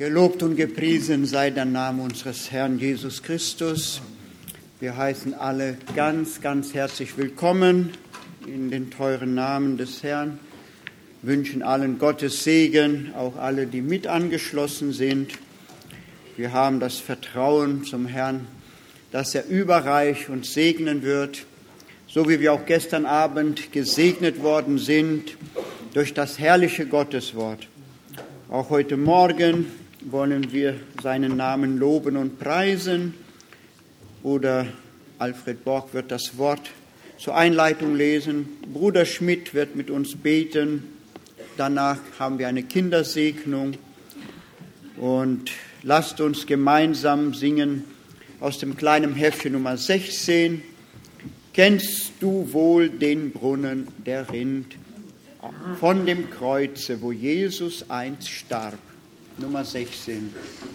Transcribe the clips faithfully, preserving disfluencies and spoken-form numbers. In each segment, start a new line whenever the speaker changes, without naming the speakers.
Gelobt und gepriesen sei der Name unseres Herrn Jesus Christus. Wir heißen alle ganz, ganz herzlich willkommen in den teuren Namen des Herrn, wünschen allen Gottes Segen, auch alle, die mit angeschlossen sind. Wir haben das Vertrauen zum Herrn, dass er überreich uns segnen wird, so wie wir auch gestern Abend gesegnet worden sind durch das herrliche Gotteswort. Auch heute Morgen wollen wir seinen Namen loben und preisen. Bruder Alfred Borg wird das Wort zur Einleitung lesen. Bruder Schmidt wird mit uns beten. Danach haben wir eine Kindersegnung. Und lasst uns gemeinsam singen aus dem kleinen Heftchen Nummer sechzehn. Kennst du wohl den Brunnen, der rinnt von dem Kreuze, wo Jesus einst starb? Nummer sechzehn.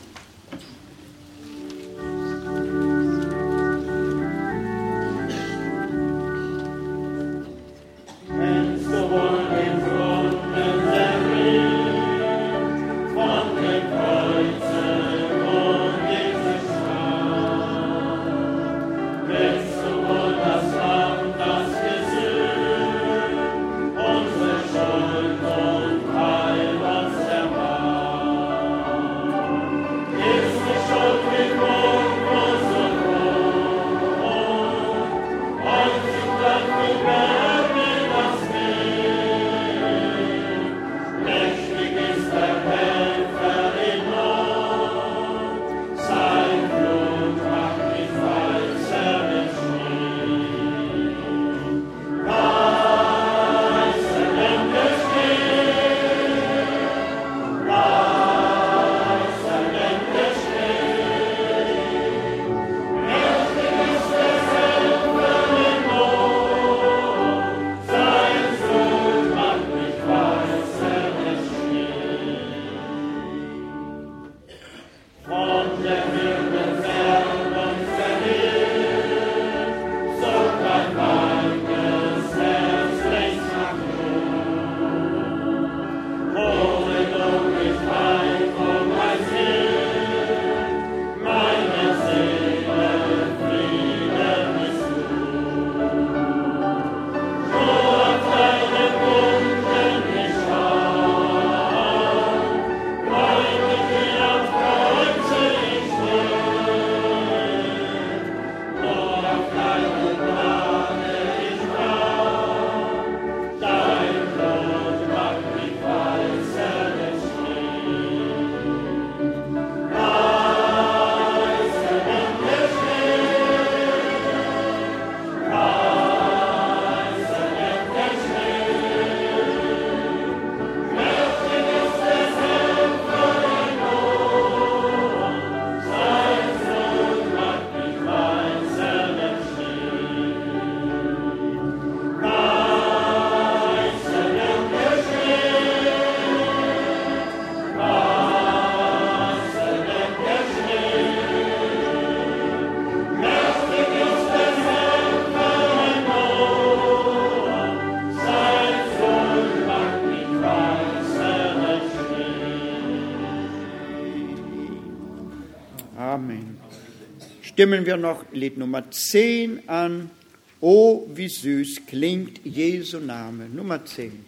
Stimmen wir noch Lied Nummer zehn an. Oh, wie süß klingt Jesu Name. Nummer zehn.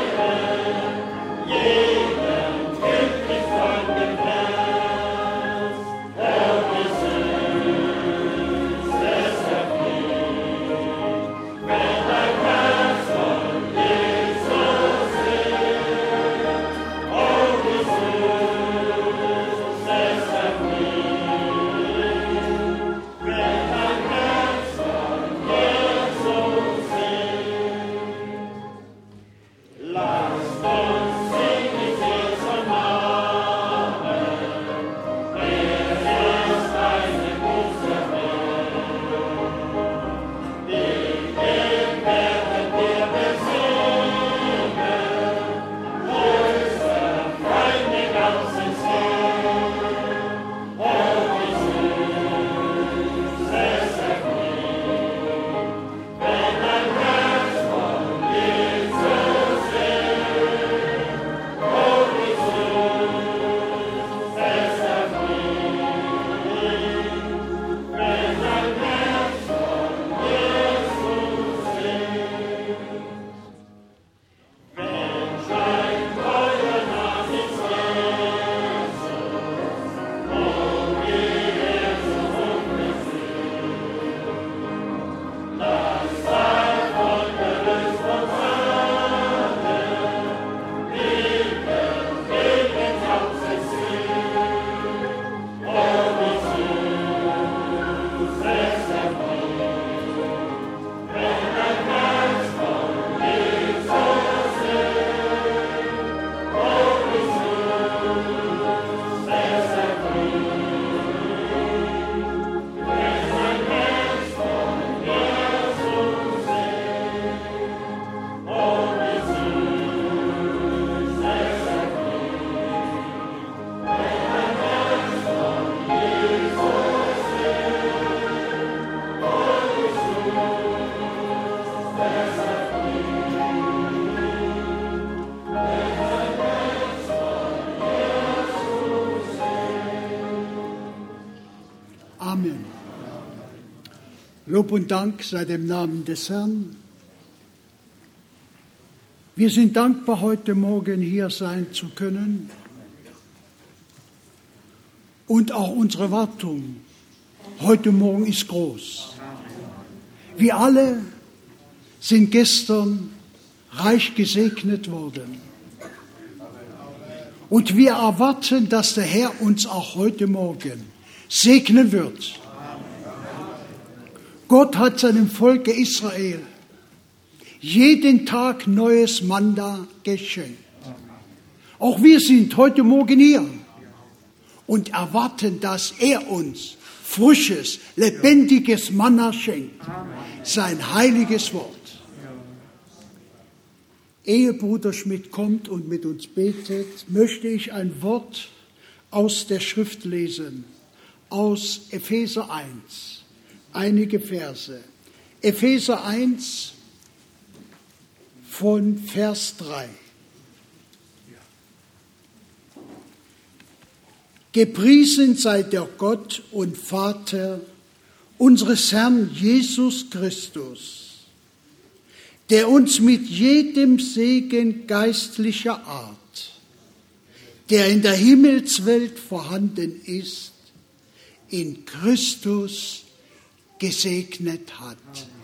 Jeden tödlich von dem Herrn. Lob und Dank sei dem Namen des Herrn. Wir sind dankbar, heute Morgen hier sein zu können. Und auch unsere Erwartung heute Morgen ist groß. Wir alle sind gestern reich gesegnet worden. Und wir erwarten, dass der Herr uns auch heute Morgen segnen wird. Gott hat seinem Volke Israel jeden Tag neues Manna geschenkt. Auch wir sind heute Morgen hier und erwarten, dass er uns frisches, lebendiges Manna schenkt. Sein heiliges Wort. Ehe Bruder Schmidt kommt und mit uns betet, möchte ich ein Wort aus der Schrift lesen, aus Epheser eins, einige Verse. Epheser eins von Vers drei. Gepriesen sei der Gott und Vater unseres Herrn Jesus Christus, der uns mit jedem Segen geistlicher Art, der in der Himmelswelt vorhanden ist, in Christus gesegnet hat.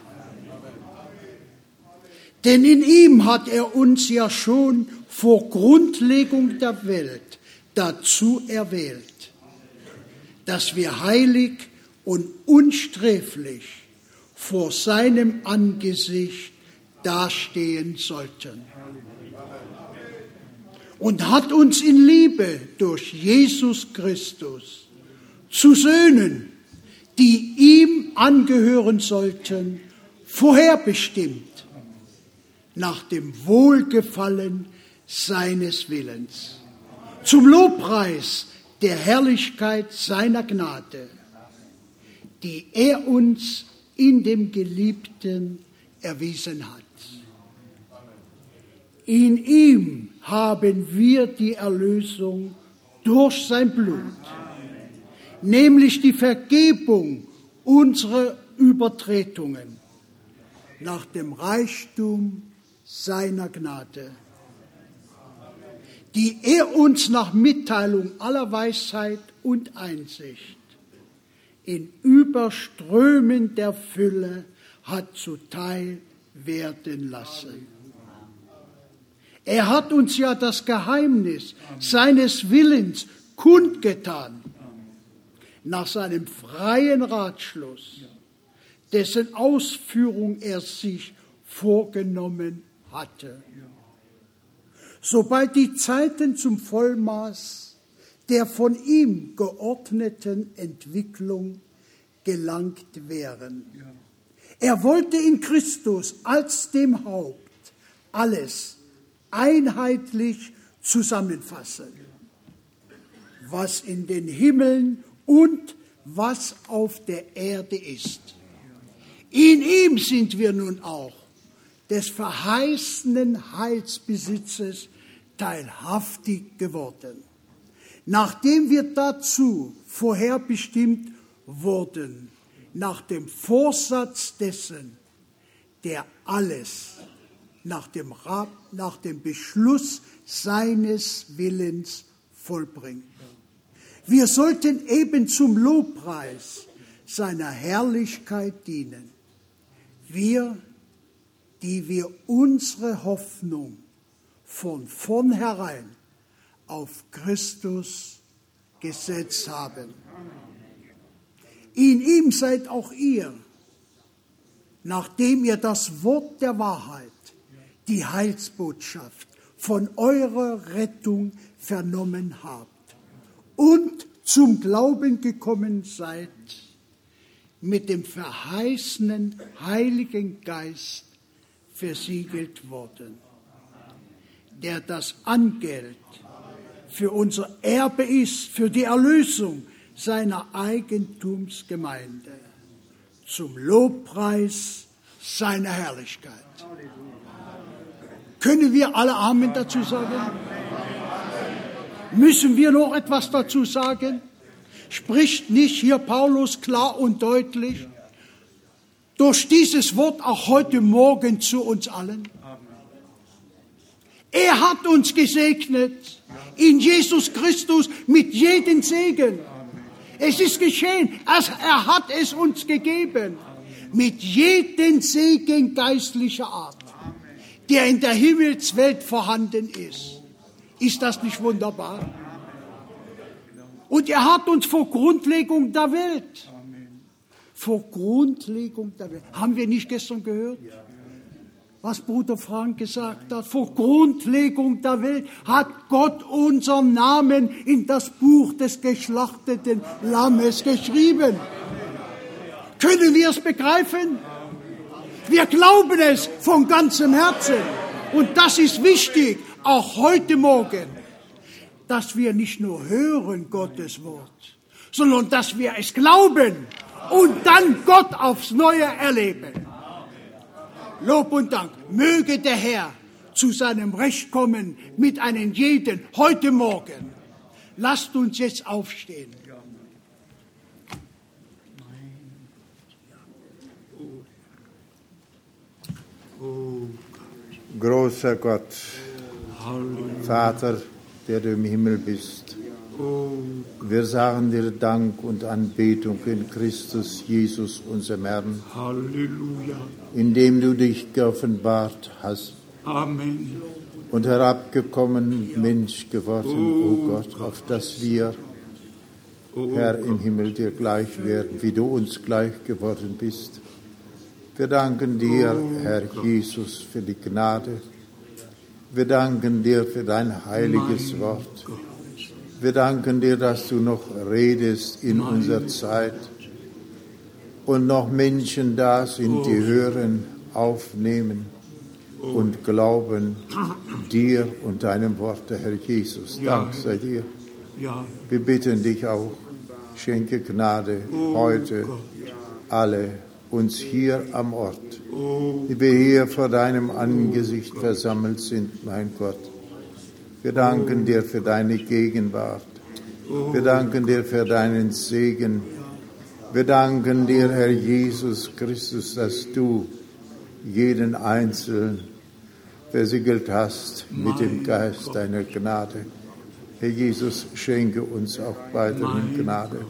Denn in ihm hat er uns ja schon vor Grundlegung der Welt dazu erwählt, dass wir heilig und unsträflich vor seinem Angesicht dastehen sollten. Und hat uns in Liebe durch Jesus Christus zu Söhnen, die ihm angehören sollten, vorherbestimmt, nach dem Wohlgefallen seines Willens, zum Lobpreis der Herrlichkeit seiner Gnade, die er uns in dem Geliebten erwiesen hat. In ihm haben wir die Erlösung durch sein Blut, nämlich die Vergebung unserer Übertretungen nach dem Reichtum seiner Gnade, die er uns nach Mitteilung aller Weisheit und Einsicht in überströmender Fülle hat zuteil werden lassen. Er hat uns ja das Geheimnis seines Willens kundgetan, nach seinem freien Ratschluss, dessen Ausführung er sich vorgenommen hatte. Sobald die Zeiten zum Vollmaß der von ihm geordneten Entwicklung gelangt wären. Er wollte in Christus als dem Haupt alles einheitlich zusammenfassen, was in den Himmeln und was auf der Erde ist. In ihm sind wir nun auch des verheißenen Heilsbesitzes teilhaftig geworden, nachdem wir dazu vorherbestimmt wurden, nach dem Vorsatz dessen, der alles nach dem, nach dem Beschluss seines Willens vollbringt. Wir sollten eben zum Lobpreis seiner Herrlichkeit dienen. Wir, die wir unsere Hoffnung von vornherein auf Christus gesetzt haben. In ihm seid auch ihr, nachdem ihr das Wort der Wahrheit, die Heilsbotschaft von eurer Rettung vernommen habt und zum Glauben gekommen seid, mit dem verheißenen Heiligen Geist versiegelt worden, der das Angeld für unser Erbe ist, für die Erlösung seiner Eigentumsgemeinde, zum Lobpreis seiner Herrlichkeit. Können wir alle Amen dazu sagen? Müssen wir noch etwas dazu sagen? Spricht nicht hier Paulus klar und deutlich? durch dieses Wort auch heute Morgen zu uns allen. Er hat uns gesegnet in Jesus Christus mit jedem Segen. Es ist geschehen, er hat es uns gegeben mit jedem Segen geistlicher Art, der in der Himmelswelt vorhanden ist. Ist das nicht wunderbar? Und er hat uns vor Grundlegung der Welt, vor Grundlegung der Welt, haben wir nicht gestern gehört, was Bruder Frank gesagt hat, vor Grundlegung der Welt hat Gott unseren Namen in das Buch des geschlachteten Lammes geschrieben. Können wir es begreifen? Wir glauben es von ganzem Herzen. Und das ist wichtig, auch heute Morgen, dass wir nicht nur hören Gottes Wort, sondern dass wir es glauben und dann Gott aufs Neue erleben. Lob und Dank. Möge der Herr zu seinem Recht kommen mit einem jeden heute Morgen. Lasst uns jetzt aufstehen.
Großer Gott, Vater, der du im Himmel bist, wir sagen dir Dank und Anbetung in Christus Jesus, unserem Herrn.
Halleluja.
Indem du dich geoffenbart hast.
Amen.
Und herabgekommen, Mensch geworden, o oh Gott, auf dass wir, oh Herr, im Himmel dir gleich werden, wie du uns gleich geworden bist. Wir danken dir, oh Herr Gott. Jesus, für die Gnade. Wir danken dir für dein heiliges mein Wort. Gott. Wir danken dir, dass du noch redest in mein unserer Zeit und noch Menschen da sind, oh. die hören, aufnehmen oh. und glauben dir und deinem Wort, Herr Jesus. Ja. Dank sei dir. Ja. Wir bitten dich auch, schenke Gnade oh heute Gott. alle uns hier am Ort, oh. die wir hier vor deinem Angesicht oh versammelt sind, mein Gott. Wir danken oh. dir für deine Gegenwart. Oh. Wir danken dir für deinen Segen. Wir danken dir, Herr Jesus Christus, dass du jeden Einzelnen versiegelt hast mit dem Geist Gott. deiner Gnade. Herr Jesus, schenke uns auch weiterhin Gnade.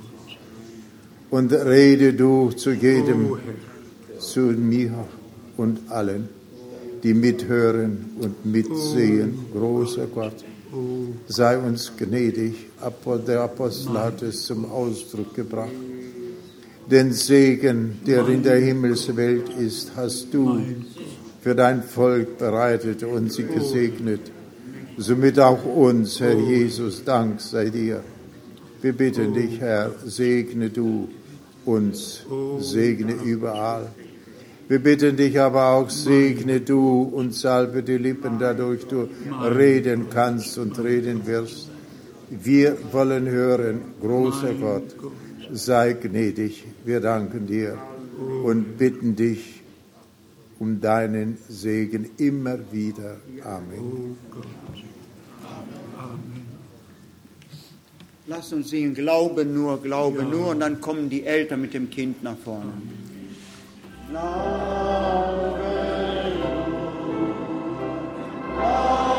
Und rede du zu jedem, oh, zu mir und allen, die mithören und mitsehen. Oh, großer Gott, oh, sei uns gnädig. Der Apostel hat es zum Ausdruck gebracht. Den Segen, der in der Himmelswelt ist, hast du für dein Volk bereitet und sie gesegnet. Somit auch uns, Herr Jesus, Dank sei dir. Wir bitten dich, Herr, segne du uns, segne überall. Wir bitten dich aber auch, segne du und salbe die Lippen, dadurch du reden kannst und reden wirst. Wir wollen hören, großer Gott, sei gnädig. Wir danken dir und bitten dich um deinen Segen immer wieder. Amen.
Lass uns singen, Glaube nur, Glaube ja. nur, und dann kommen die Eltern mit dem Kind nach vorne. Glaube nur, Glaube.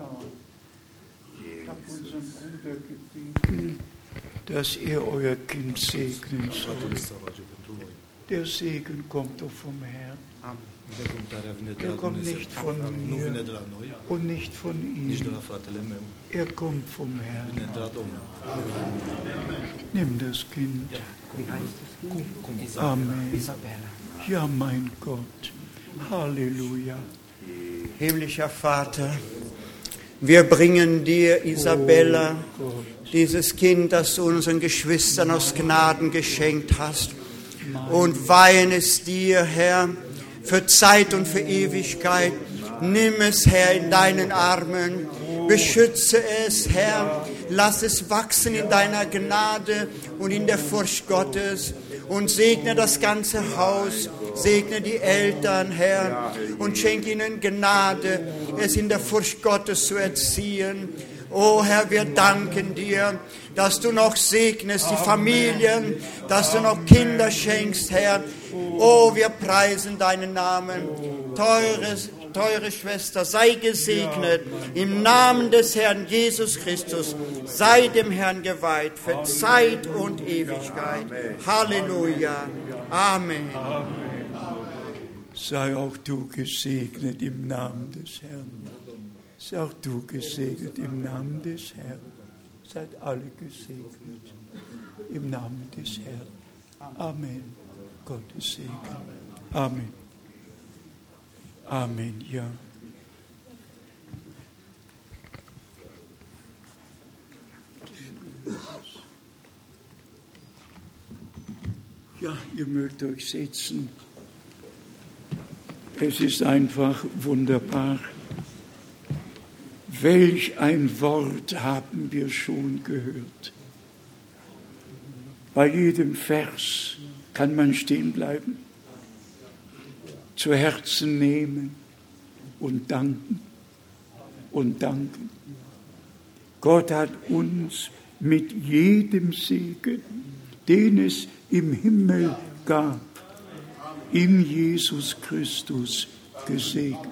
Ich habe unseren Bruder gebeten, dass er euer Kind segnen soll. Der Segen kommt doch vom Herrn. Er kommt nicht von mir und nicht von ihm. Er kommt vom Herrn. Nimm das Kind. Amen. Ja, mein Gott. Halleluja.
Himmlischer Vater, wir bringen dir, Isabella, dieses Kind, das du unseren Geschwistern aus Gnaden geschenkt hast, und weihen es dir, Herr, für Zeit und für Ewigkeit. Nimm es, Herr, in deinen Armen, beschütze es, Herr, lass es wachsen in deiner Gnade und in der Furcht Gottes und segne das ganze Haus, segne die Eltern, Herr, und schenke ihnen Gnade, es in der Furcht Gottes zu erziehen. Oh Herr, wir danken dir, dass du noch segnest die Familien, dass du noch Kinder schenkst, Herr. Oh, wir preisen deinen Namen. Teure, teure Schwester, sei gesegnet im Namen des Herrn Jesus Christus. Sei dem Herrn geweiht für Zeit und Ewigkeit. Halleluja. Amen.
Sei auch du gesegnet im Namen des Herrn. Sei auch du gesegnet im Namen des Herrn. Seid alle gesegnet im Namen des Herrn. Amen. Gottes Segen. Amen. Amen, ja. Ja, ihr mögt euch setzen. Es ist einfach wunderbar. Welch ein Wort haben wir schon gehört. Bei jedem Vers kann man stehen bleiben, zu Herzen nehmen und danken und danken. Gott hat uns mit jedem Segen, den es im Himmel gab, in Jesus Christus gesegnet.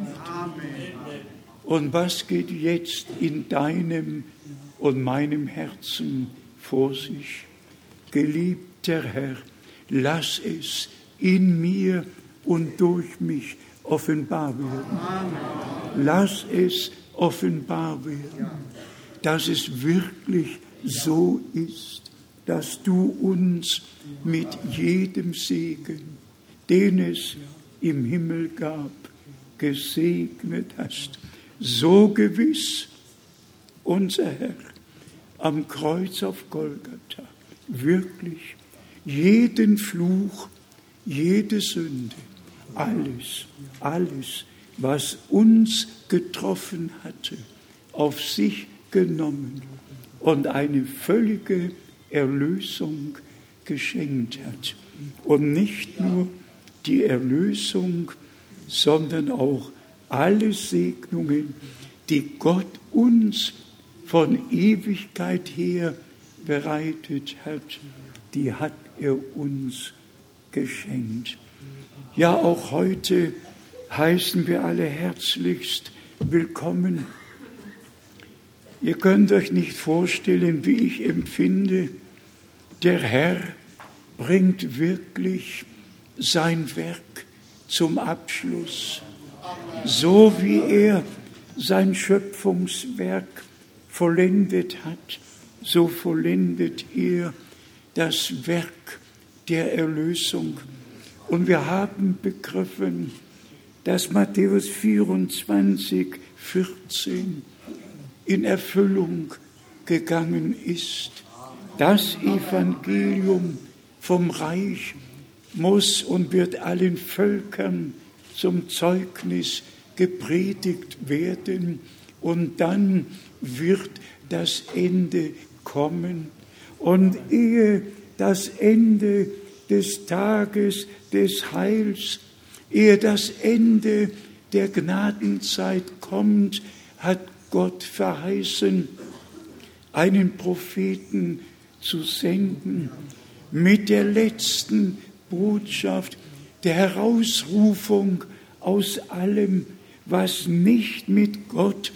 Und was geht jetzt in deinem und meinem Herzen vor sich? Geliebter Herr, lass es in mir und durch mich offenbar werden. Lass es offenbar werden, dass es wirklich so ist, dass du uns mit jedem Segen, den es im Himmel gab, gesegnet hast. So gewiss, unser Herr am Kreuz auf Golgatha wirklich jeden Fluch, jede Sünde, alles, alles, was uns getroffen hatte, auf sich genommen und eine völlige Erlösung geschenkt hat. Und nicht nur die Erlösung, sondern auch alle Segnungen, die Gott uns von Ewigkeit her bereitet hat, die hat er uns geschenkt. Ja, auch heute heißen wir alle herzlichst willkommen. Ihr könnt euch nicht vorstellen, wie ich empfinde, der Herr bringt wirklich sein Werk zum Abschluss. So wie er sein Schöpfungswerk vollendet hat, so vollendet er das Werk der Erlösung. Und wir haben begriffen, dass Matthäus vierundzwanzig, vierzehn in Erfüllung gegangen ist. Das Evangelium vom Reich muss und wird allen Völkern zum Zeugnis gepredigt werden, und dann wird das Ende kommen. Und ehe das Ende des Tages des Heils, ehe das Ende der Gnadenzeit kommt, hat Gott verheißen, einen Propheten zu senden mit der letzten Botschaft der Herausrufung aus allem, was nicht mit Gott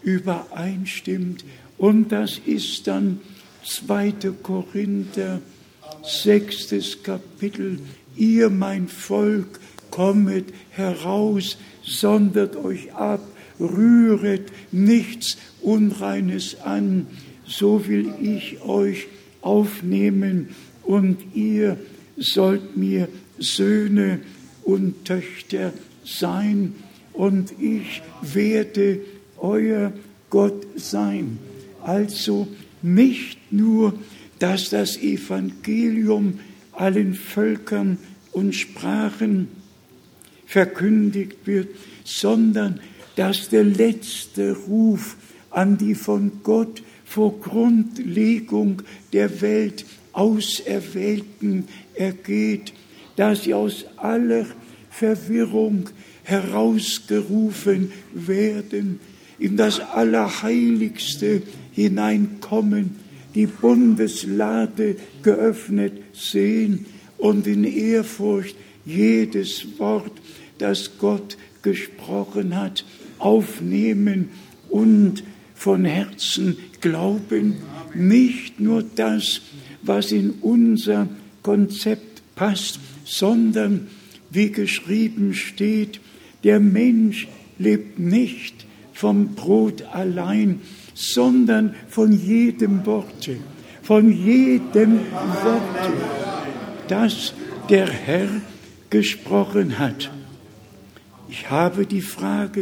übereinstimmt. Und das ist dann zweiter Korinther, sechstes Kapitel. Ihr, mein Volk, kommet heraus, sondert euch ab, rühret nichts Unreines an, so will ich euch aufnehmen und ihr sollt mir Söhne und Töchter sein und ich werde euer Gott sein. Also nicht nur, dass das Evangelium allen Völkern und Sprachen verkündigt wird, sondern dass der letzte Ruf an die von Gott vor Grundlegung der Welt Auserwählten ergeht, dass sie aus aller Verwirrung herausgerufen werden, in das Allerheiligste hineinkommen, die Bundeslade geöffnet sehen und in Ehrfurcht jedes Wort, das Gott gesprochen hat, aufnehmen und von Herzen glauben. Nicht nur das, was in unser Konzept passt, sondern, wie geschrieben steht, der Mensch lebt nicht vom Brot allein, sondern von jedem Worte, von jedem Worte, das der Herr gesprochen hat. Ich habe die Frage,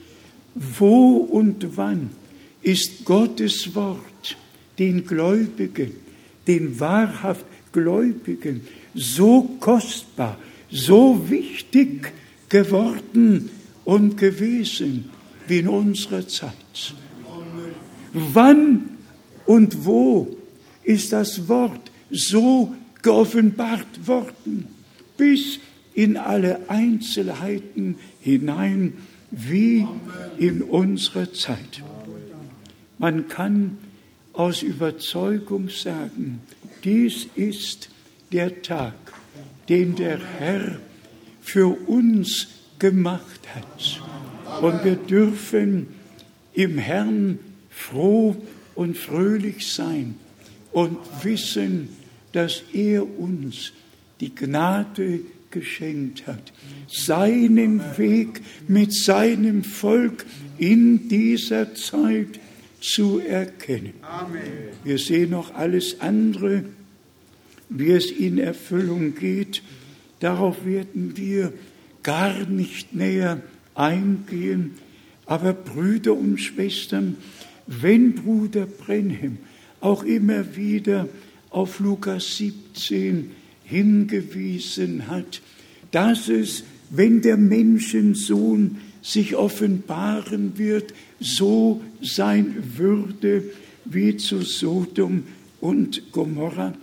wo und wann ist Gottes Wort den Gläubigen, den wahrhaft Gläubigen so kostbar, so wichtig geworden und gewesen wie in unserer Zeit? Wann und wo ist das Wort so geoffenbart worden, bis in alle Einzelheiten hinein, wie in unserer Zeit? Man kann aus Überzeugung sagen, dies ist der Tag, den der Herr für uns gemacht hat. Und wir dürfen im Herrn froh und fröhlich sein und wissen, dass er uns die Gnade geschenkt hat, seinen Weg mit seinem Volk in dieser Zeit zu erkennen. Amen. Wir sehen noch alles andere, wie es in Erfüllung geht. Darauf werden wir gar nicht näher eingehen. Aber Brüder und Schwestern, wenn Bruder Brenhem auch immer wieder auf Lukas siebzehn hingewiesen hat, dass es, wenn der Menschensohn sich offenbaren wird, so sein würde wie zu Sodom und Gomorra.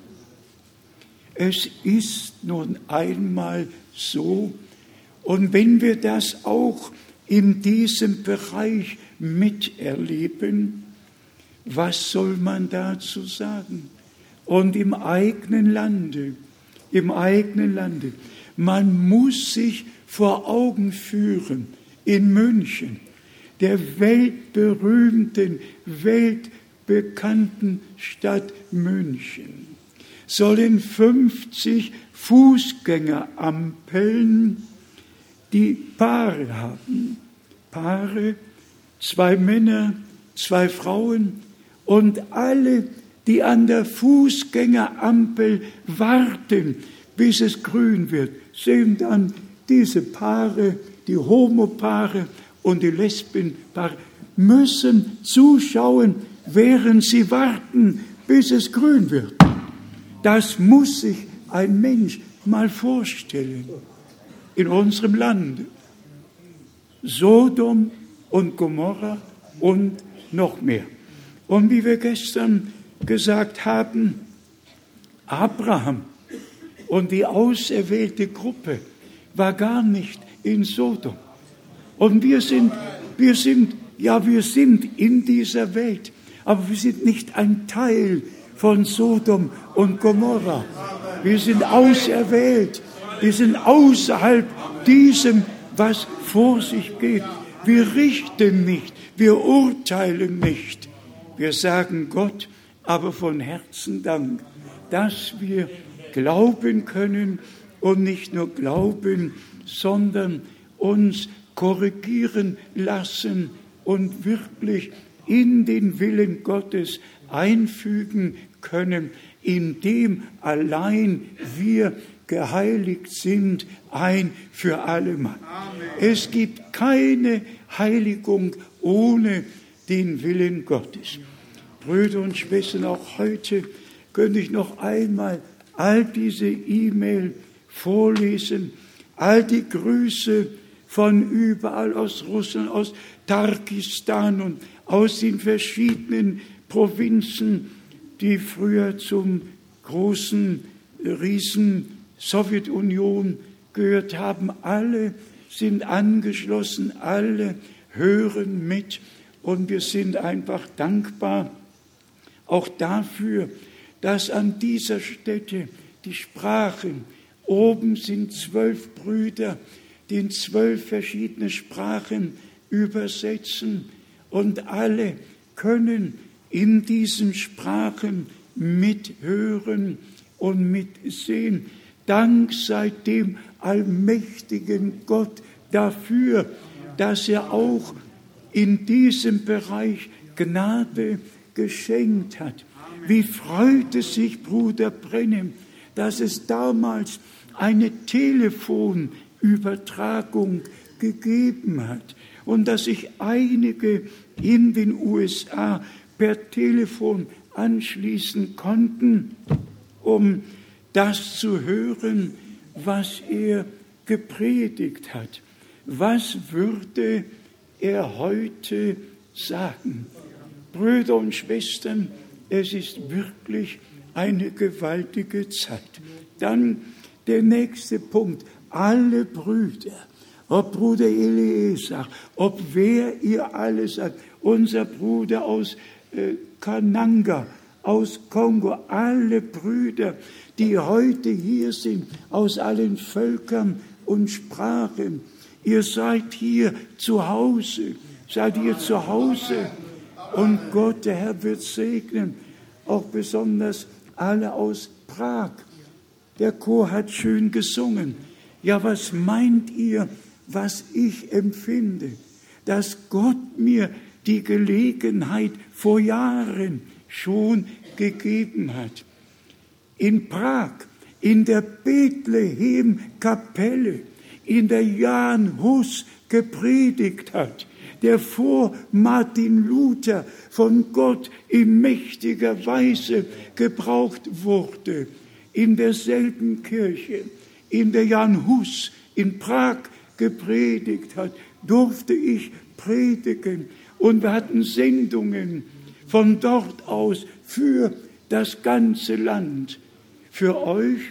Es ist nun einmal so, und wenn wir das auch in diesem Bereich miterleben, was soll man dazu sagen? Und im eigenen Lande, im eigenen Lande, man muss sich vor Augen führen, in München, der weltberühmten, weltbekannten Stadt München, sollen fünfzig Fußgängerampeln die Paare haben. Paare, zwei Männer, zwei Frauen und alle, die an der Fußgängerampel warten, bis es grün wird, sehen dann diese Paare, die Homopaare und die Lesbenpaare, müssen zuschauen, während sie warten, bis es grün wird. Das muss sich ein Mensch mal vorstellen. In unserem Lande. Sodom und Gomorra und noch mehr. Und wie wir gestern gesagt haben, Abraham und die auserwählte Gruppe war gar nicht in Sodom. Und wir sind, wir sind, ja, wir sind in dieser Welt, aber wir sind nicht ein Teil von Sodom und Gomorra. Wir sind auserwählt. Wir sind außerhalb diesem, was vor sich geht. Wir richten nicht, wir urteilen nicht. Wir sagen Gott aber von Herzen Dank, dass wir glauben können und nicht nur glauben, sondern uns korrigieren lassen und wirklich in den Willen Gottes einfügen können, in dem allein wir geheiligt sind, ein für allemal. Es gibt keine Heiligung ohne den Willen Gottes. Brüder und Schwestern, auch heute könnte ich noch einmal all diese E-Mail vorlesen, all die Grüße von überall aus Russland, aus Tadschikistan und aus den verschiedenen Provinzen, die früher zum großen Riesen Sowjetunion gehört haben. Alle sind angeschlossen, alle hören mit und wir sind einfach dankbar auch dafür, dass an dieser Stätte die Sprachen, oben sind zwölf Brüder, die in zwölf verschiedene Sprachen übersetzen und alle können in diesen Sprachen mithören und mitsehen. Dank sei dem allmächtigen Gott dafür, dass er auch in diesem Bereich Gnade geschenkt hat. Wie freute sich Bruder Brennem, dass es damals eine Telefonübertragung gegeben hat und dass sich einige in den U S A per Telefon anschließen konnten, um das zu hören, was er gepredigt hat. Was würde er heute sagen? Brüder und Schwestern, es ist wirklich eine gewaltige Zeit. Dann der nächste Punkt. Alle Brüder, ob Bruder Eliezer, ob wer ihr alle sagt, unser Bruder aus äh, Kananga, aus Kongo, alle Brüder, die heute hier sind, aus allen Völkern und Sprachen. Ihr seid hier zu Hause, seid ihr zu Hause. Und Gott, der Herr, wird segnen, auch besonders alle aus Prag. Der Chor hat schön gesungen. Ja, was meint ihr, was ich empfinde? Dass Gott mir die Gelegenheit vor Jahren schon gegeben hat. In Prag, in der Bethlehem-Kapelle, in der Jan Hus gepredigt hat, der vor Martin Luther von Gott in mächtiger Weise gebraucht wurde. In derselben Kirche, in der Jan Hus in Prag gepredigt hat, durfte ich predigen. Und wir hatten Sendungen von dort aus für das ganze Land. Für euch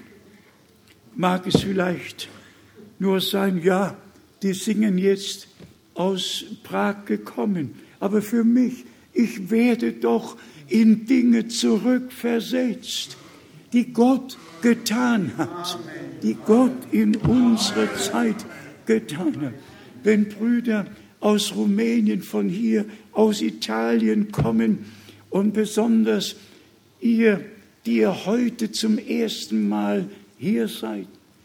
mag es vielleicht nur sein, ja, die singen jetzt aus Prag gekommen. Aber für mich, ich werde doch in Dinge zurückversetzt, die Gott getan hat, die Gott in unserer Zeit getan hat. Wenn Brüder aus Rumänien, von hier, aus Italien kommen und besonders ihr, die ihr heute zum ersten Mal hier seid,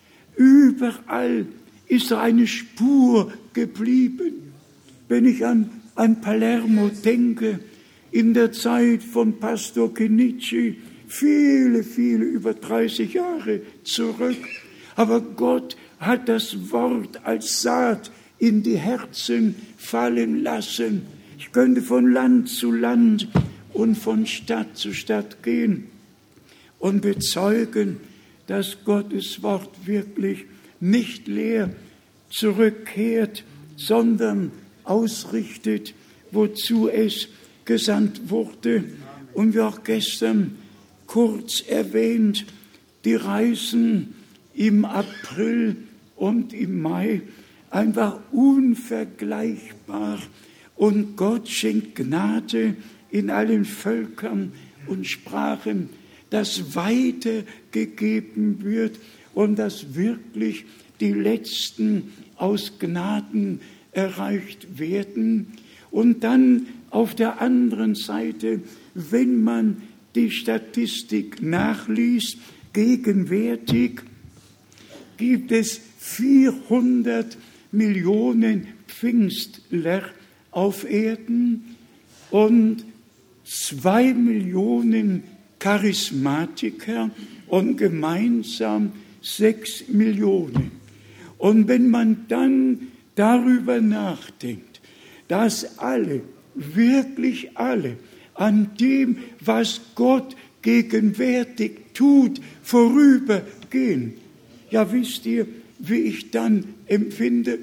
überall ist eine Spur geblieben. Wenn ich an, an Palermo denke, in der Zeit von Pastor Chinichi, viele, viele, über dreißig Jahre zurück. Aber Gott hat das Wort als Saat in die Herzen fallen lassen. Ich könnte von Land zu Land und von Stadt zu Stadt gehen und bezeugen, dass Gottes Wort wirklich nicht leer zurückkehrt, sondern ausrichtet, wozu es gesandt wurde. Und wie auch gestern kurz erwähnt, die Reisen im April und im Mai einfach unvergleichbar. Und Gott schenkt Gnade in allen Völkern und Sprachen, dass weitergegeben wird und dass wirklich die Letzten aus Gnaden erreicht werden. Und dann auf der anderen Seite, wenn man die Statistik nachliest, gegenwärtig gibt es vierhundert Millionen Pfingstler auf Erden und zwei Millionen Charismatiker und gemeinsam sechs Millionen. Und wenn man dann darüber nachdenkt, dass alle, wirklich alle, an dem, was Gott gegenwärtig tut, vorübergehen. Ja, wisst ihr, wie ich dann empfinde?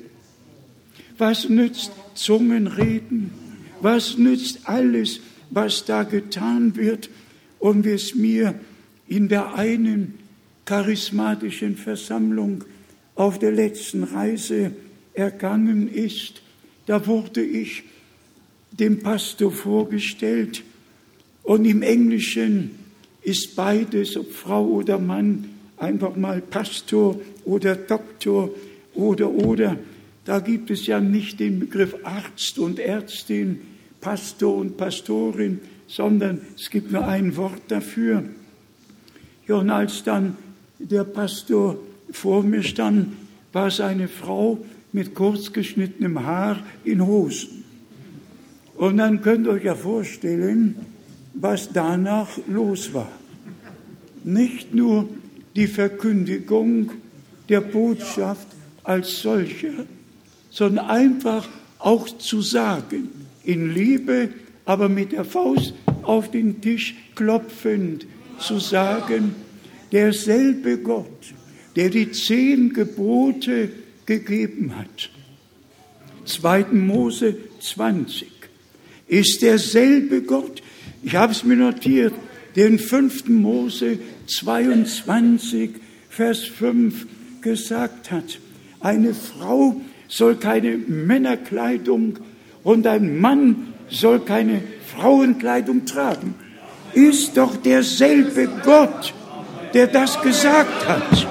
Was nützt Zungenreden? Was nützt alles, was da getan wird? Und wie es mir in der einen charismatischen Versammlung auf der letzten Reise ergangen ist, da wurde ich dem Pastor vorgestellt und im Englischen ist beides, ob Frau oder Mann, einfach mal Pastor oder Doktor oder oder. Da gibt es ja nicht den Begriff Arzt und Ärztin, Pastor und Pastorin, sondern es gibt nur ein Wort dafür. Ja, und als dann der Pastor vor mir stand, war es eine Frau mit kurz geschnittenem Haar in Hosen. Und dann könnt ihr euch ja vorstellen, was danach los war. Nicht nur die Verkündigung der Botschaft als solche, sondern einfach auch zu sagen, in Liebe, aber mit der Faust auf den Tisch klopfend, zu sagen, derselbe Gott, der die zehn Gebote gegeben hat, zweiten Mose zwanzig, ist derselbe Gott, ich habe es mir notiert, der in fünften Mose zweiundzwanzig, Vers fünf gesagt hat, eine Frau soll keine Männerkleidung und ein Mann soll keine Frauenkleidung tragen. Ist doch derselbe Gott, der das gesagt hat.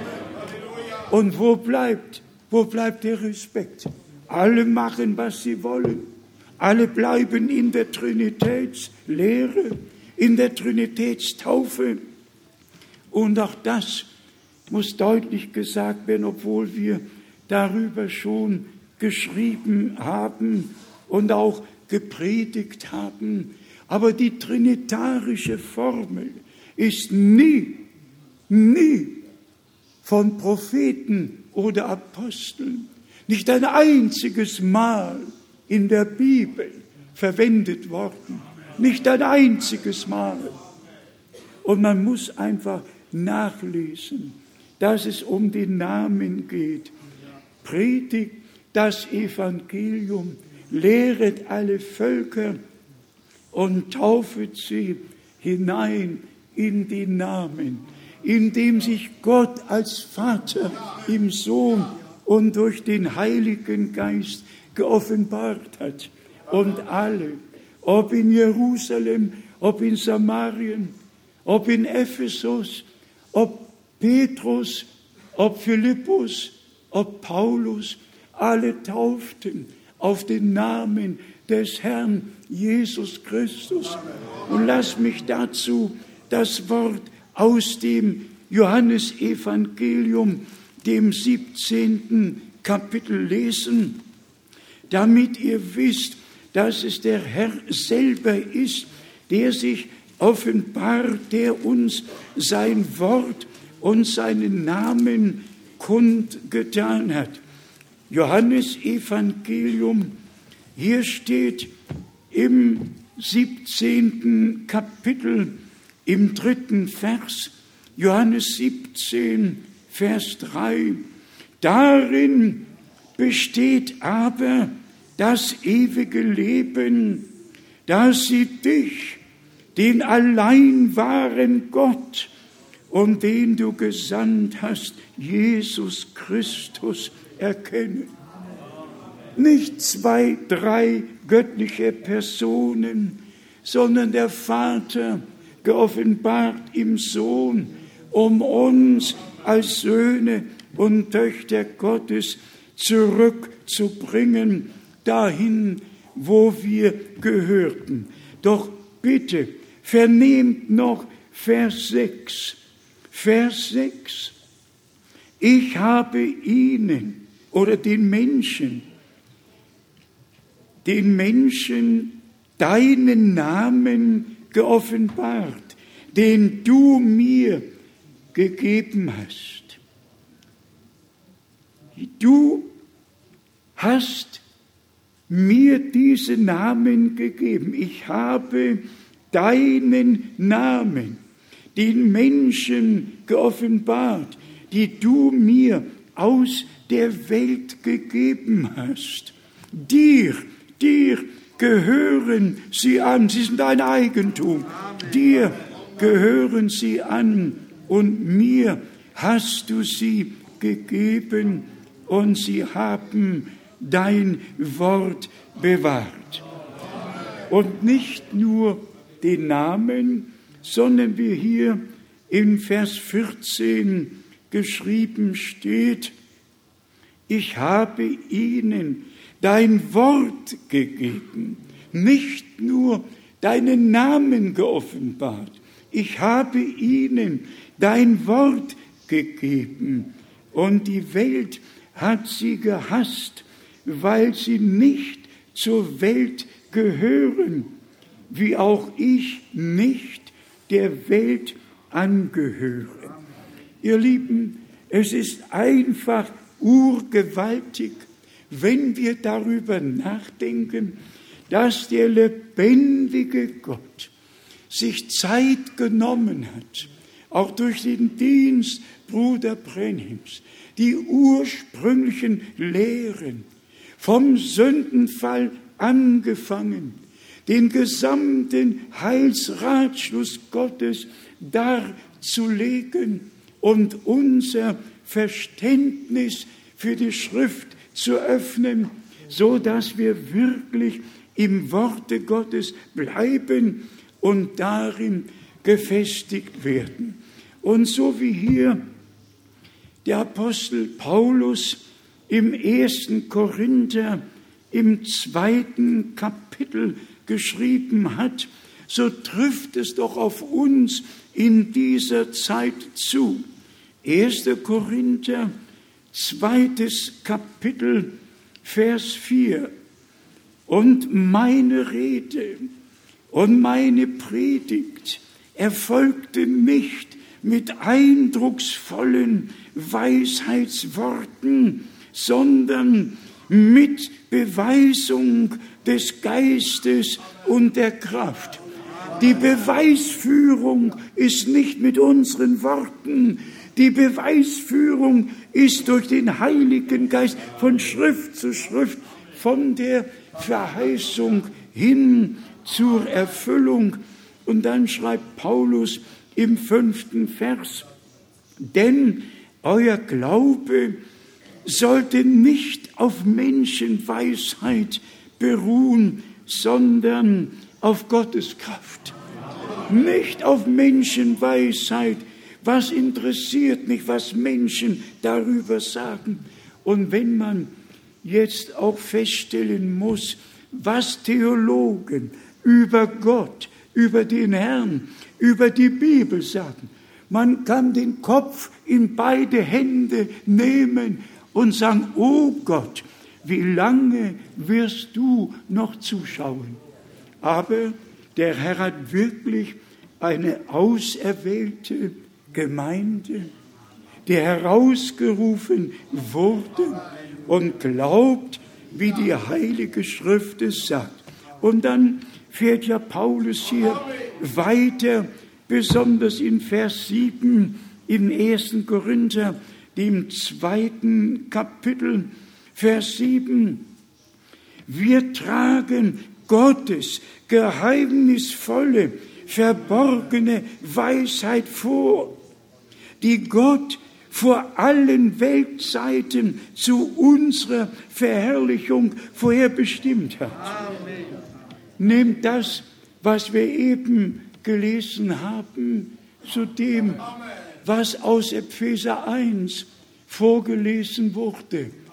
Und wo bleibt, wo bleibt der Respekt? Alle machen, was sie wollen. Alle bleiben in der Trinitätslehre, in der Trinitätstaufe. Und auch das muss deutlich gesagt werden, obwohl wir darüber schon geschrieben haben und auch gepredigt haben. Aber die trinitarische Formel ist nie, nie von Propheten oder Aposteln, nicht ein einziges Mal in der Bibel verwendet worden. Nicht ein einziges Mal. Und man muss einfach nachlesen, dass es um den Namen geht. Predigt das Evangelium, lehret alle Völker und taufet sie hinein in den Namen, in dem sich Gott als Vater im Sohn und durch den Heiligen Geist geoffenbart hat. Und alle, ob in Jerusalem, ob in Samarien, ob in Ephesus, ob Petrus, ob Philippus, ob Paulus, alle tauften auf den Namen des Herrn Jesus Christus. Und lass mich dazu das Wort aus dem Johannesevangelium, dem siebzehnten Kapitel lesen, damit ihr wisst, dass es der Herr selber ist, der sich offenbart, der uns sein Wort und seinen Namen kundgetan hat. Johannesevangelium, hier steht im siebzehnten Kapitel, im dritten Vers, Johannes siebzehn, Vers drei, darin besteht aber das ewige Leben, dass sie dich, den allein wahren Gott und den du gesandt hast, Jesus Christus, erkennen. Nicht zwei, drei göttliche Personen, sondern der Vater geoffenbart im Sohn, um uns als Söhne und Töchter Gottes zurück zu bringen, dahin, wo wir gehörten. Doch bitte, vernehmt noch Vers sechs. Vers sechs. Ich habe ihnen oder den Menschen, den Menschen deinen Namen geoffenbart, den du mir gegeben hast. Du hast mir diese Namen gegeben. Ich habe deinen Namen, den Menschen geoffenbart, die du mir aus der Welt gegeben hast. Dir, dir gehören sie an. Sie sind dein Eigentum. Dir gehören sie an und mir hast du sie gegeben und sie haben dein Wort bewahrt. Und nicht nur den Namen, sondern wie hier in Vers vierzehn geschrieben steht, ich habe ihnen dein Wort gegeben, nicht nur deinen Namen geoffenbart, ich habe ihnen dein Wort gegeben und die Welt hat sie gehasst, weil sie nicht zur Welt gehören, wie auch ich nicht der Welt angehöre. Ihr Lieben, es ist einfach urgewaltig, wenn wir darüber nachdenken, dass der lebendige Gott sich Zeit genommen hat, auch durch den Dienst Bruder Brenhims, die ursprünglichen Lehren vom Sündenfall angefangen, den gesamten Heilsratschluss Gottes darzulegen und unser Verständnis für die Schrift zu öffnen, so dass wir wirklich im Worte Gottes bleiben und darin gefestigt werden. Und so wie hier der Apostel Paulus im ersten Korinther im zweiten Kapitel geschrieben hat, so trifft es doch auf uns in dieser Zeit zu. erster Korinther, zweites Kapitel, Vers vier. Und meine Rede und meine Predigt erfolgte nicht mit eindrucksvollen Weisheitsworten, sondern mit Beweisung des Geistes und der Kraft. Die Beweisführung ist nicht mit unseren Worten, die Beweisführung ist durch den Heiligen Geist von Schrift zu Schrift, von der Verheißung hin zur Erfüllung. Und dann schreibt Paulus im fünften Vers, denn euer Glaube sollte nicht auf Menschenweisheit beruhen, sondern auf Gottes Kraft. Nicht auf Menschenweisheit. Was interessiert mich, was Menschen darüber sagen? Und wenn man jetzt auch feststellen muss, was Theologen über Gott, über den Herrn, über die Bibel sagen, man kann den Kopf in beide Hände nehmen und sagen, oh Gott, wie lange wirst du noch zuschauen? Aber der Herr hat wirklich eine auserwählte Gemeinde, die herausgerufen wurde und glaubt, wie die Heilige Schrift es sagt. Und dann fährt ja Paulus hier weiter, besonders in Vers sieben im ersten Korinther, dem zweiten Kapitel, Vers sieben. Wir tragen Gottes geheimnisvolle, verborgene Weisheit vor, die Gott vor allen Weltzeiten zu unserer Verherrlichung vorherbestimmt hat. Amen. Nehmt das, was wir eben gelesen haben, zu dem, was aus Epheser eins vorgelesen wurde.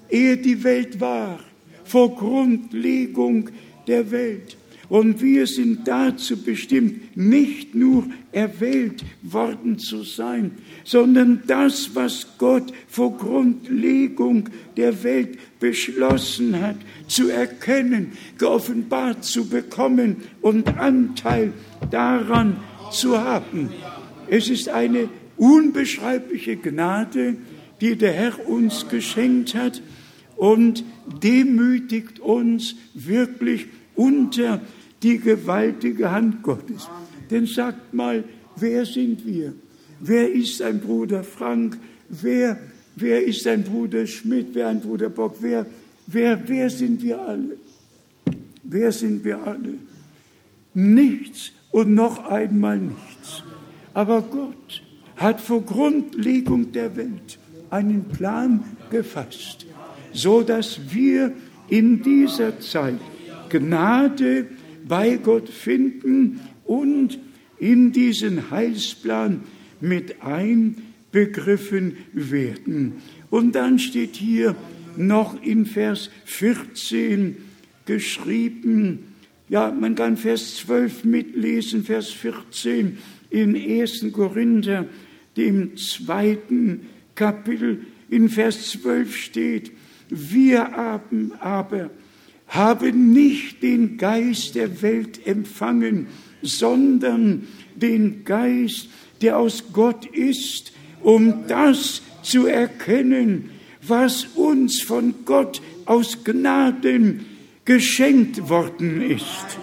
ehe die Welt war, vor Grundlegung der Welt. Und wir sind dazu bestimmt, nicht nur erwählt worden zu sein, sondern das, was Gott vor Grundlegung der Welt beschlossen hat, zu erkennen, geoffenbart zu bekommen und Anteil daran zu haben. Es ist eine unbeschreibliche Gnade, die der Herr uns geschenkt hat und demütigt uns wirklich unter die gewaltige Hand Gottes. Denn sagt mal, wer sind wir? Wer ist ein Bruder Frank? Wer, wer ist ein Bruder Schmidt? Wer ein Bruder Bock? Wer, wer, wer sind wir alle? Wer sind wir alle? Nichts und noch einmal nichts. Aber Gott hat vor Grundlegung der Welt einen Plan gefasst, so dass wir in dieser Zeit Gnade bei Gott finden und in diesen Heilsplan mit einbegriffen werden. Und dann steht hier noch in Vers vierzehn geschrieben, ja, man kann Vers zwölf mitlesen, Vers vierzehn in ersten Korinther, dem zweiten Kapitel, in Vers zwölf steht, wir haben aber haben nicht den Geist der Welt empfangen, sondern den Geist, der aus Gott ist, um das zu erkennen, was uns von Gott aus Gnaden geschenkt worden ist.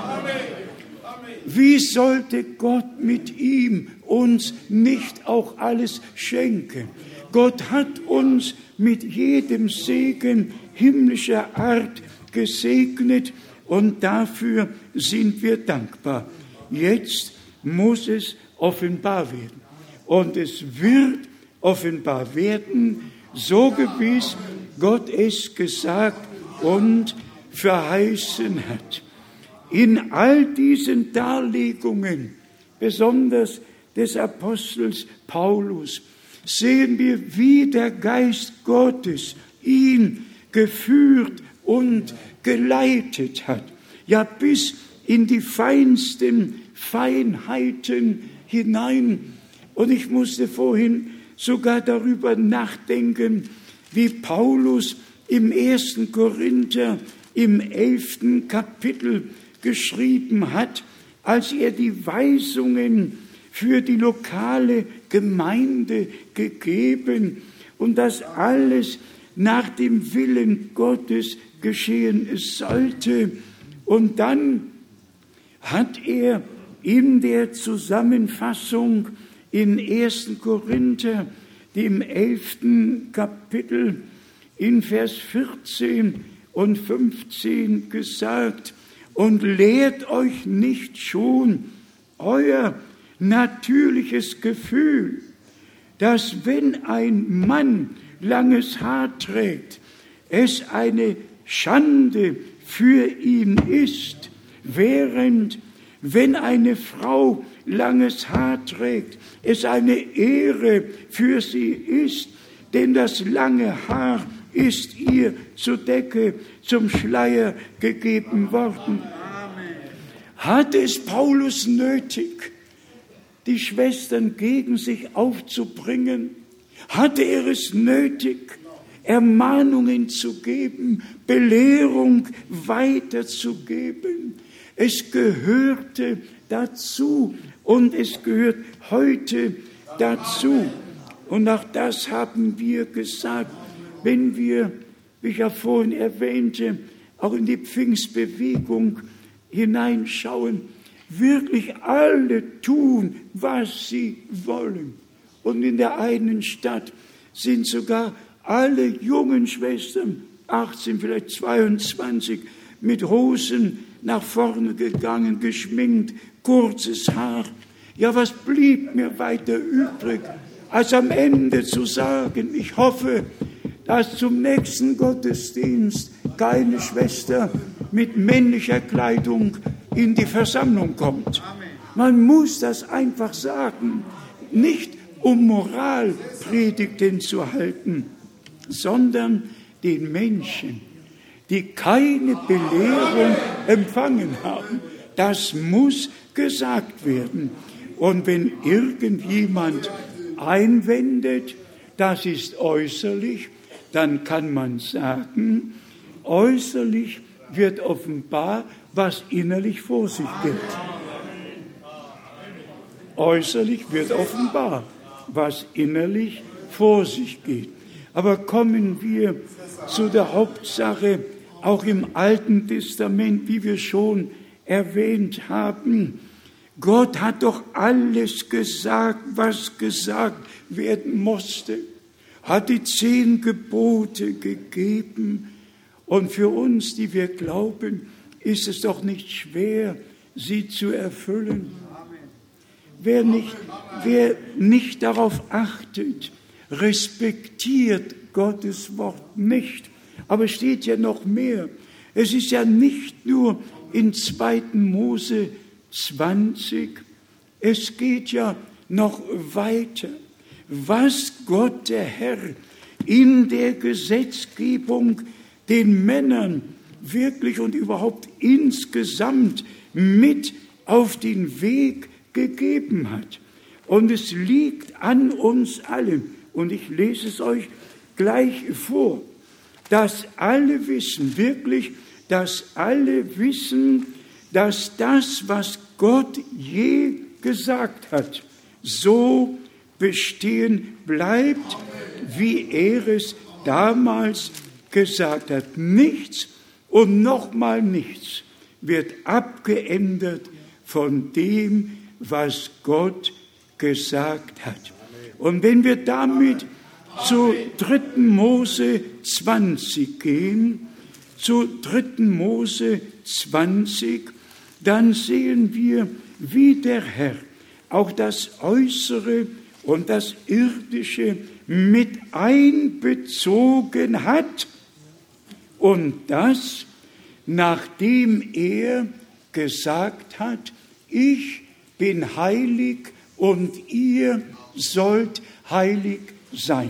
Wie sollte Gott mit ihm uns nicht auch alles schenken? Gott hat uns mit jedem Segen himmlischer Art gesegnet und dafür sind wir dankbar. Jetzt muss es offenbar werden. Und es wird offenbar werden, so gewiss Gott es gesagt und verheißen hat. In all diesen Darlegungen, besonders des Apostels Paulus, sehen wir, wie der Geist Gottes ihn geführt und geleitet hat, ja bis in die feinsten Feinheiten hinein. Und ich musste vorhin sogar darüber nachdenken, wie Paulus im ersten Korinther im elften Kapitel geschrieben hat, als er die Weisungen für die lokale Gemeinde gegeben und das alles nach dem Willen Gottes geschehen sollte. Und dann hat er in der Zusammenfassung in ersten Korinther, dem elften Kapitel, in Vers vierzehn und fünfzehn gesagt, und lehrt euch nicht schon euer natürliches Gefühl, dass wenn ein Mann langes Haar trägt, es eine Schande für ihn ist, während wenn eine Frau langes Haar trägt, es eine Ehre für sie ist, denn das lange Haar ist ihr zur Decke, zum Schleier gegeben worden. Hat es Paulus nötig, die Schwestern gegen sich aufzubringen? Hatte er es nötig, Ermahnungen zu geben, Belehrung weiterzugeben? Es gehörte dazu und es gehört heute dazu. Und auch das haben wir gesagt, wenn wir, wie ich ja vorhin erwähnte, auch in die Pfingstbewegung hineinschauen, wirklich alle tun, was sie wollen. Und in der einen Stadt sind sogar alle jungen Schwestern, achtzehn, vielleicht zweiundzwanzig, mit Hosen nach vorne gegangen, geschminkt, kurzes Haar. Ja, was blieb mir weiter übrig, als am Ende zu sagen, ich hoffe, dass zum nächsten Gottesdienst keine Schwester mit männlicher Kleidung in die Versammlung kommt. Man muss das einfach sagen, nicht um Moralpredigten zu halten, sondern den Menschen, die keine Belehrung empfangen haben. Das muss gesagt werden. Und wenn irgendjemand einwendet, das ist äußerlich, dann kann man sagen, äußerlich wird offenbar, was innerlich vor sich geht. Äußerlich wird offenbar, was innerlich vor sich geht. Aber kommen wir zu der Hauptsache, auch im Alten Testament, wie wir schon erwähnt haben. Gott hat doch alles gesagt, was gesagt werden musste, hat die zehn Gebote gegeben. Und für uns, die wir glauben, ist es doch nicht schwer, sie zu erfüllen. Wer nicht, wer nicht darauf achtet, respektiert Gottes Wort nicht. Aber es steht ja noch mehr. Es ist ja nicht nur in zweiten Mose zwanzig, es geht ja noch weiter. Was Gott, der Herr, in der Gesetzgebung den Männern wirklich und überhaupt insgesamt mit auf den Weg gegeben hat. Und es liegt an uns allen, und ich lese es euch gleich vor, dass alle wissen, wirklich, dass alle wissen, dass das, was Gott je gesagt hat, so bestehen bleibt, wie er es damals gesagt hat. Nichts und nochmal nichts wird abgeändert von dem, was Gott gesagt hat. Und wenn wir damit zu dritten Mose zwanzig gehen, zu dritten Mose zwanzig, dann sehen wir, wie der Herr auch das Äußere und das Irdische mit einbezogen hat. Und das, nachdem er gesagt hat, ich bin heilig und ihr sollt heilig sein.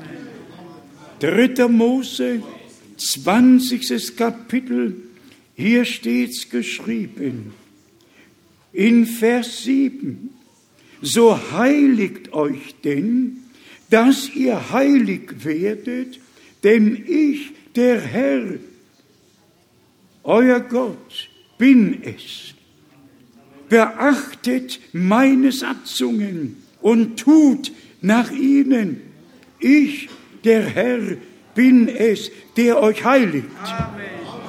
Dritter Mose, zwanzigstes Kapitel, hier steht's geschrieben, in Vers sieben, so heiligt euch denn, dass ihr heilig werdet, denn ich, der Herr, euer Gott, bin es. Beachtet meine Satzungen und tut nach ihnen. Ich, der Herr, bin es, der euch heiligt. Amen.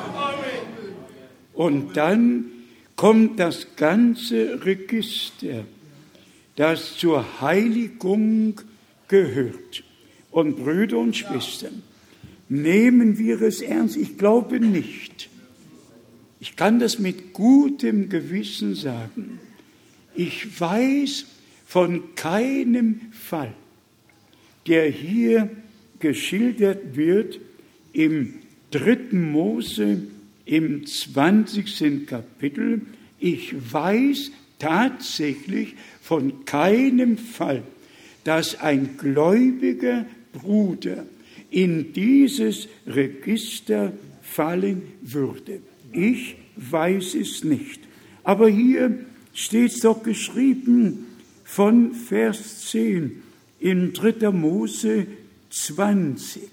Und dann kommt das ganze Register, das zur Heiligung gehört. Und Brüder und Schwestern, nehmen wir es ernst? Ich glaube nicht. Ich kann das mit gutem Gewissen sagen. Ich weiß von keinem Fall, der hier geschildert wird im dritten Mose, im zwanzigsten Kapitel. Ich weiß tatsächlich von keinem Fall, dass ein gläubiger Bruder in dieses Register fallen würde. Ich weiß es nicht. Aber hier steht es doch geschrieben von Vers zehn in dritter Mose zwanzig.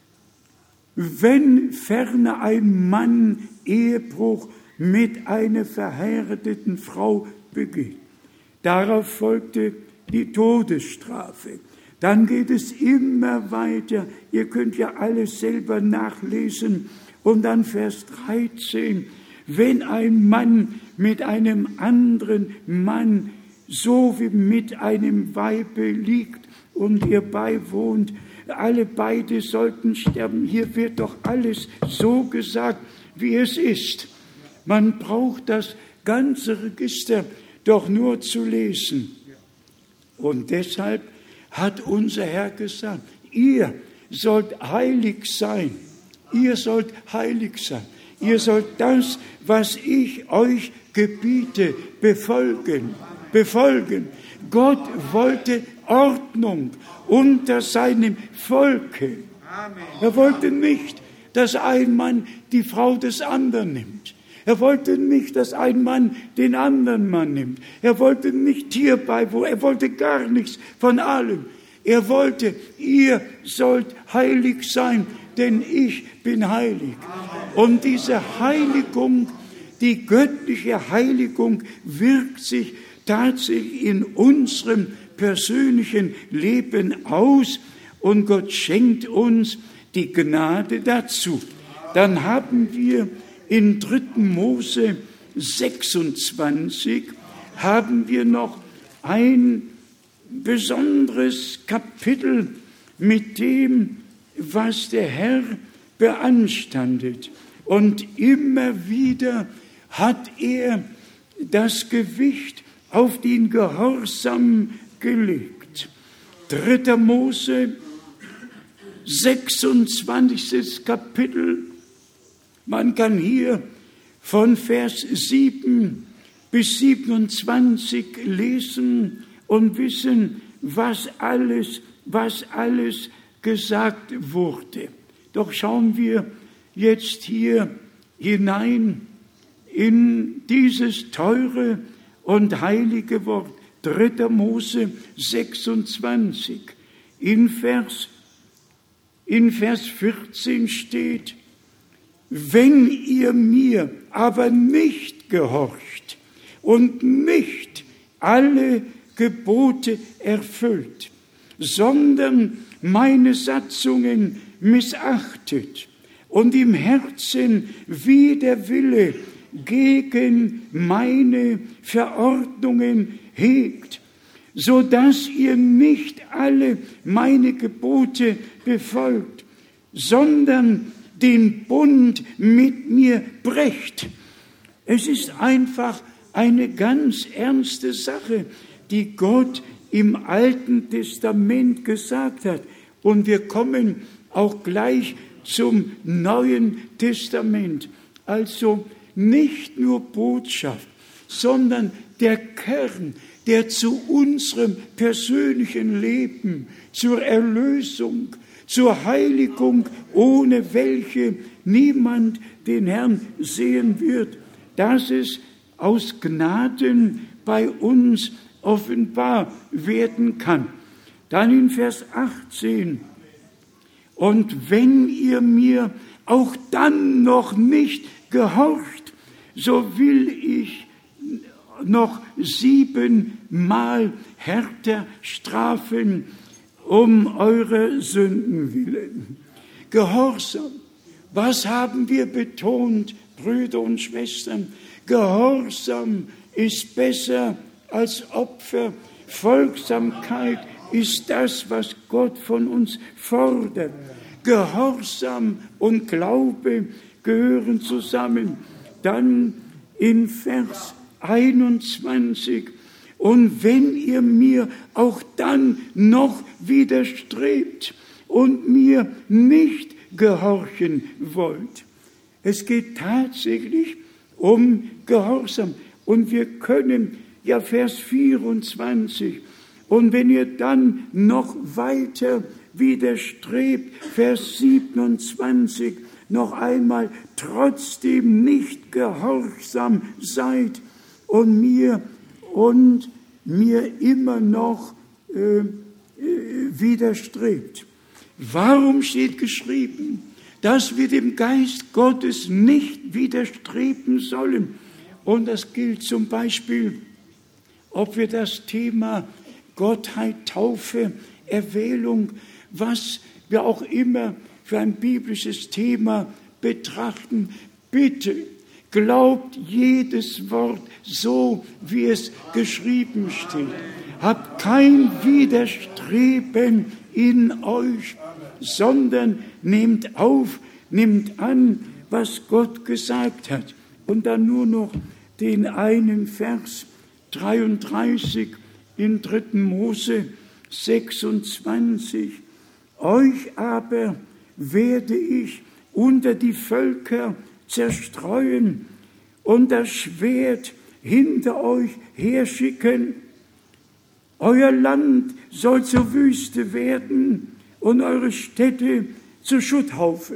Wenn ferner ein Mann Ehebruch mit einer verheirateten Frau begeht, darauf folgte die Todesstrafe. Dann geht es immer weiter. Ihr könnt ja alles selber nachlesen. Und dann Vers dreizehn. Wenn ein Mann mit einem anderen Mann so wie mit einem Weibe liegt und ihr beiwohnt, alle beide sollten sterben. Hier wird doch alles so gesagt, wie es ist. Man braucht das ganze Register doch nur zu lesen. Und deshalb hat unser Herr gesagt, ihr sollt heilig sein. Ihr sollt heilig sein. Ihr sollt das, was ich euch gebiete, befolgen. Befolgen. Gott wollte Ordnung unter seinem Volke. Er wollte nicht, dass ein Mann die Frau des anderen nimmt. Er wollte nicht, dass ein Mann den anderen Mann nimmt. Er wollte nicht Tierbeiwohner, er wollte gar nichts von allem. Er wollte, ihr sollt heilig sein, denn ich bin heilig. Und diese Heiligung, die göttliche Heiligung wirkt sich tatsächlich in unserem persönlichen Leben aus und Gott schenkt uns die Gnade dazu. Dann haben wir in dritten Mose sechsundzwanzig haben wir noch ein besonderes Kapitel mit dem, was der Herr beanstandet. Und immer wieder hat er das Gewicht auf den Gehorsam gelegt. dritter Mose, sechsundzwanzigstes Kapitel. Man kann hier von Vers sieben bis siebenundzwanzig lesen und wissen, was alles, was alles gesagt wurde. Doch schauen wir jetzt hier hinein in dieses teure und heilige Wort. dritter Mose sechsundzwanzig. In Vers, in Vers vierzehn steht: Wenn ihr mir aber nicht gehorcht und nicht alle Gebote erfüllt, sondern meine Satzungen missachtet und im Herzen wider Wille gegen meine Verordnungen hegt, so dass ihr nicht alle meine Gebote befolgt, sondern den Bund mit mir brecht. Es ist einfach eine ganz ernste Sache, die Gott im Alten Testament gesagt hat. Und wir kommen auch gleich zum Neuen Testament. Also nicht nur Botschaft, sondern der Kern, der zu unserem persönlichen Leben, zur Erlösung, zur Heiligung, ohne welche niemand den Herrn sehen wird, dass es aus Gnaden bei uns offenbar werden kann. Dann in Vers achtzehn: Und wenn ihr mir auch dann noch nicht gehorcht, so will ich noch siebenmal härter strafen, um eure Sünden willen. Gehorsam. Was haben wir betont, Brüder und Schwestern? Gehorsam ist besser als Opfer. Folgsamkeit ist das, was Gott von uns fordert. Gehorsam und Glaube gehören zusammen. Dann in Vers einundzwanzig: Und wenn ihr mir auch dann noch widerstrebt und mir nicht gehorchen wollt. Es geht tatsächlich um Gehorsam. Und wir können, ja Vers vierundzwanzig, und wenn ihr dann noch weiter widerstrebt, Vers siebenundzwanzig, noch einmal trotzdem nicht gehorsam seid und mir und mir immer noch äh, äh, widerstrebt. Warum steht geschrieben, dass wir dem Geist Gottes nicht widerstreben sollen? Und das gilt zum Beispiel, ob wir das Thema Gottheit, Taufe, Erwählung, was wir auch immer für ein biblisches Thema betrachten. Bitte glaubt jedes Wort so, wie es geschrieben steht. Habt kein Widerstreben in euch, sondern nehmt auf, nehmt an, was Gott gesagt hat. Und dann nur noch den einen Vers dreiunddreißig in dritten Mose sechsundzwanzig. Euch aber werde ich unter die Völker zerstreuen und das Schwert hinter euch herschicken. Euer Land soll zur Wüste werden und eure Städte zu Schutthaufen.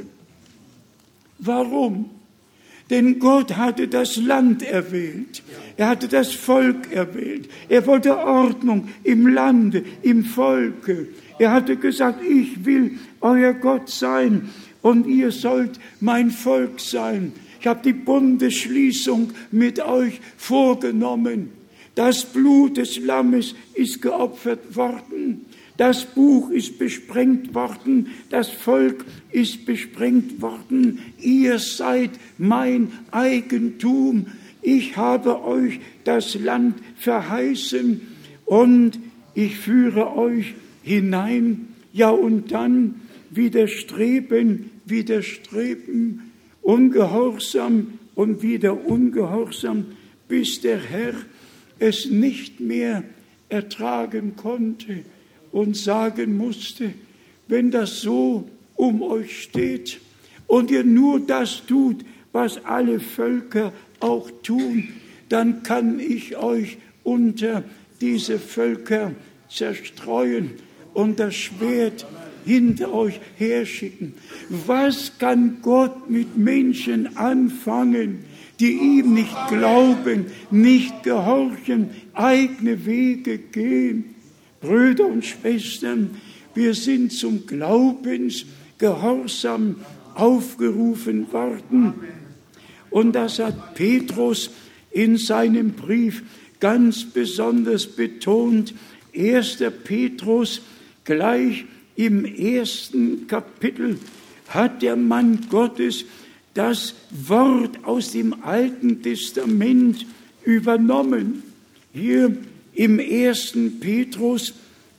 Warum? Denn Gott hatte das Land erwählt. Er hatte das Volk erwählt. Er wollte Ordnung im Lande, im Volke. Er hatte gesagt, ich will euer Gott sein und ihr sollt mein Volk sein. Ich habe die Bundesschließung mit euch vorgenommen. Das Blut des Lammes ist geopfert worden. Das Buch ist besprengt worden. Das Volk ist besprengt worden. Ihr seid mein Eigentum. Ich habe euch das Land verheißen und ich führe euch hinein. Ja, und dann widerstreben, widerstreben, ungehorsam und wieder ungehorsam, bis der Herr es nicht mehr ertragen konnte und sagen musste, wenn das so um euch steht und ihr nur das tut, was alle Völker auch tun, dann kann ich euch unter diese Völker zerstreuen und das Schwert hinter euch herschicken. Was kann Gott mit Menschen anfangen, die ihm nicht glauben, nicht gehorchen, eigene Wege gehen? Brüder und Schwestern, wir sind zum Glaubensgehorsam aufgerufen worden. Und das hat Petrus in seinem Brief ganz besonders betont. Erster Petrus, gleich im ersten Kapitel, hat der Mann Gottes das Wort aus dem Alten Testament übernommen. Hier im ersten Petrus,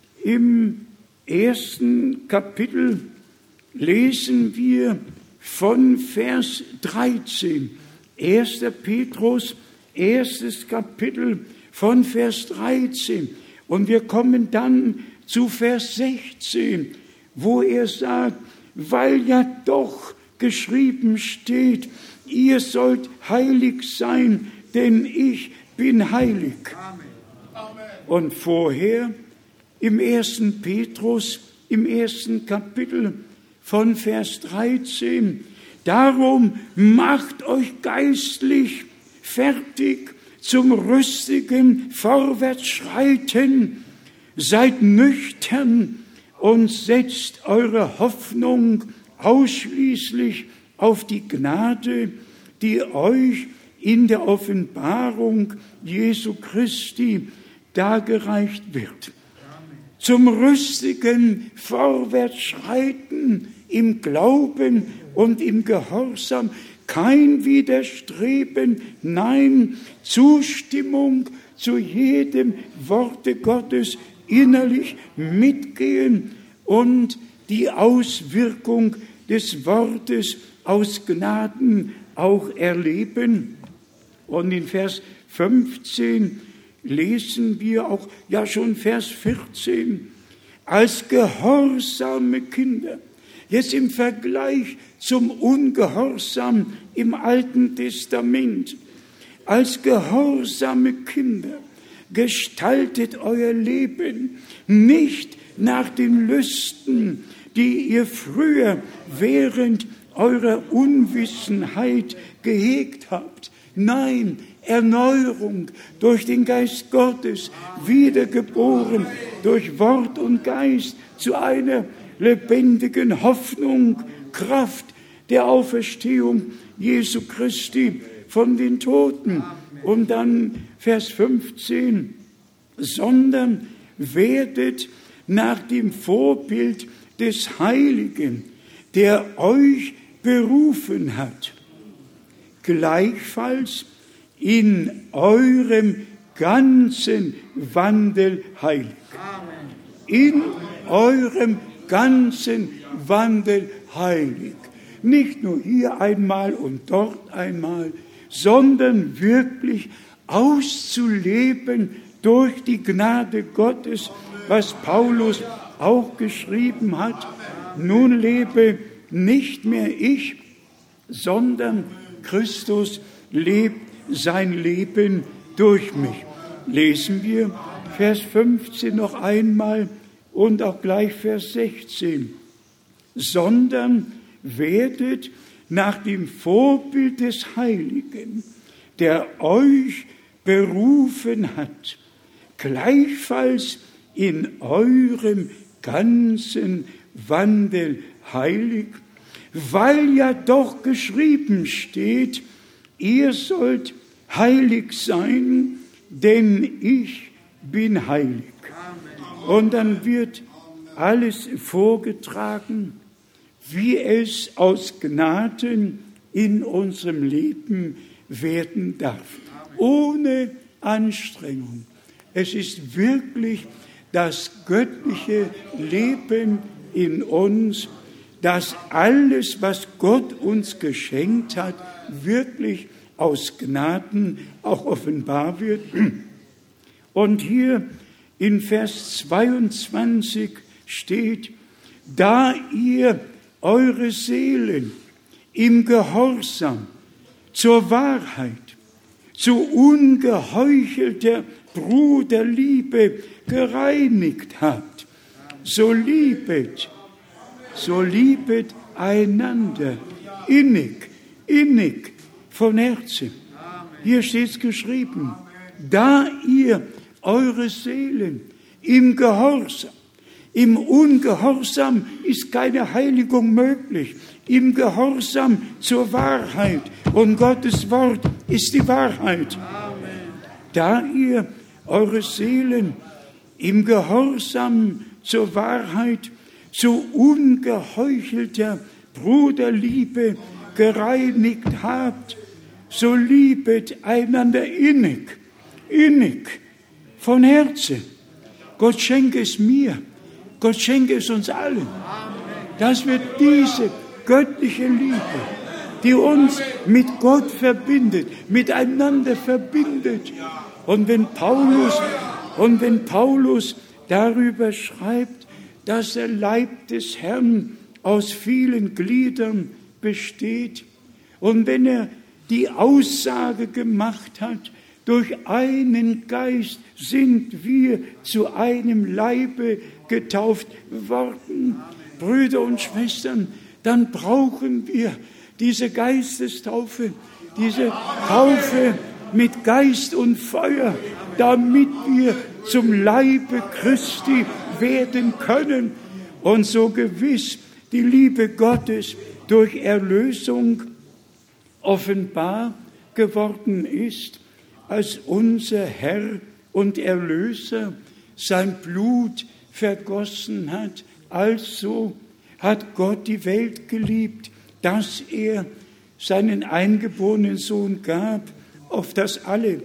im ersten Kapitel, lesen wir von Vers dreizehn. erster Petrus, erstes Kapitel, von Vers dreizehn. Und wir kommen dann zu Vers sechzehn, wo er sagt, weil ja doch geschrieben steht, ihr sollt heilig sein, denn ich bin heilig. Amen. Und vorher im ersten Petrus, im ersten Kapitel von Vers dreizehn, darum macht euch geistlich fertig zum rüstigen Vorwärtsschreiten, seid nüchtern und setzt eure Hoffnung ausschließlich auf die Gnade, die euch in der Offenbarung Jesu Christi dargereicht wird. Zum rüstigen Vorwärtsschreiten im Glauben und im Gehorsam, kein Widerstreben, nein, Zustimmung zu jedem Worte Gottes, innerlich mitgehen und die Auswirkung des Wortes aus Gnaden auch erleben. Und in Vers fünfzehn lesen wir auch, ja schon Vers vierzehn, als gehorsame Kinder, jetzt im Vergleich zum Ungehorsam im Alten Testament, als gehorsame Kinder, gestaltet euer Leben nicht nach den Lüsten, die ihr früher während eurer Unwissenheit gehegt habt. Nein, Erneuerung durch den Geist Gottes, wiedergeboren durch Wort und Geist zu einer lebendigen Hoffnung, Kraft der Auferstehung Jesu Christi von den Toten. Und dann Vers fünfzehn, sondern werdet nach dem Vorbild des Heiligen, der euch berufen hat, gleichfalls in eurem ganzen Wandel heilig. In eurem ganzen Wandel heilig. Nicht nur hier einmal und dort einmal, sondern wirklich auszuleben durch die Gnade Gottes, was Paulus auch geschrieben hat. Nun lebe nicht mehr ich, sondern Christus lebt sein Leben durch mich. Lesen wir Vers fünfzehn noch einmal und auch gleich Vers sechzehn. sondern werdet nach dem Vorbild des Heiligen, der euch berufen hat, gleichfalls in eurem ganzen Wandel heilig, weil ja doch geschrieben steht, ihr sollt heilig sein, denn ich bin heilig. Und dann wird alles vorgetragen, wie es aus Gnaden in unserem Leben werden darf, ohne Anstrengung. Es ist wirklich das göttliche Leben in uns, dass alles, was Gott uns geschenkt hat, wirklich aus Gnaden auch offenbar wird. Und hier in Vers zweiundzwanzig steht, da ihr eure Seelen im Gehorsam zur Wahrheit, zu ungeheuchelter Bruderliebe gereinigt habt, so liebet, so liebet einander innig, innig von Herzen. Hier steht es geschrieben, da ihr eure Seelen im Gehorsam, im Ungehorsam ist keine Heiligung möglich, im Gehorsam zur Wahrheit, und Gottes Wort ist die Wahrheit. Da ihr eure Seelen im Gehorsam zur Wahrheit, zu ungeheuchelter Bruderliebe gereinigt habt, so liebet einander innig, innig, von Herzen. Gott schenke es mir, Gott schenke es uns allen, dass wir diese göttliche Liebe, die uns mit Gott verbindet, miteinander verbindet. Und wenn Paulus, und wenn Paulus darüber schreibt, dass der Leib des Herrn aus vielen Gliedern besteht, und wenn er die Aussage gemacht hat, durch einen Geist sind wir zu einem Leibe getauft worden, Brüder und Schwestern, dann brauchen wir diese Geistestaufe, diese Taufe mit Geist und Feuer, damit wir zum Leibe Christi werden können und so gewiss die Liebe Gottes durch Erlösung offenbar geworden ist, als unser Herr und Erlöser sein Blut vergossen hat. Also hat Gott die Welt geliebt, dass er seinen eingeborenen Sohn gab, auf dass alle,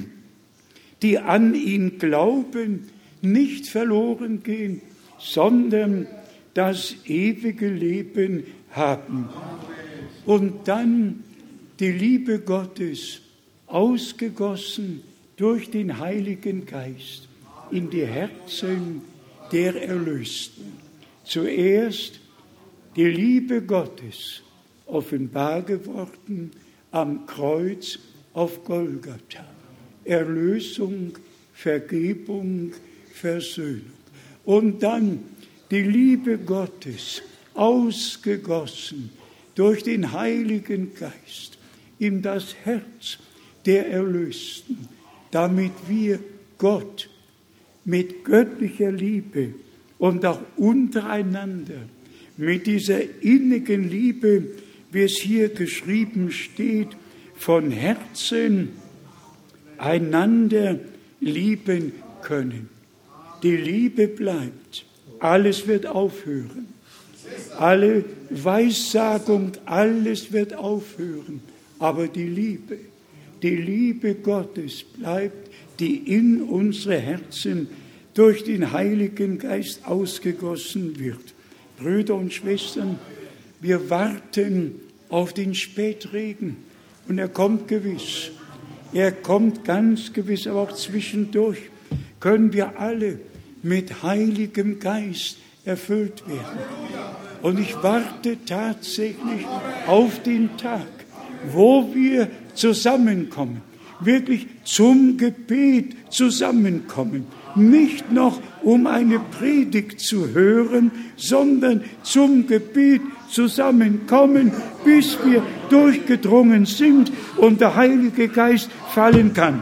die an ihn glauben, nicht verloren gehen, sondern das ewige Leben haben. Und dann die Liebe Gottes, ausgegossen durch den Heiligen Geist in die Herzen der Erlösten. Zuerst die Liebe Gottes, offenbar geworden am Kreuz auf Golgatha. Erlösung, Vergebung, Versöhnung. Und dann die Liebe Gottes, ausgegossen durch den Heiligen Geist in das Herz der Erlösten, damit wir Gott mit göttlicher Liebe und auch untereinander mit dieser innigen Liebe, wie es hier geschrieben steht, von Herzen einander lieben können. Die Liebe bleibt, alles wird aufhören. Alle Weissagung, alles wird aufhören. Aber die Liebe, die Liebe Gottes bleibt, die in unsere Herzen durch den Heiligen Geist ausgegossen wird. Brüder und Schwestern, wir warten auf den Spätregen und er kommt gewiss. Er kommt ganz gewiss, aber auch zwischendurch können wir alle mit Heiligem Geist erfüllt werden. Und ich warte tatsächlich auf den Tag, wo wir zusammenkommen, wirklich zum Gebet zusammenkommen, nicht noch um eine Predigt zu hören, sondern zum Gebet zusammenkommen, bis wir durchgedrungen sind und der Heilige Geist fallen kann.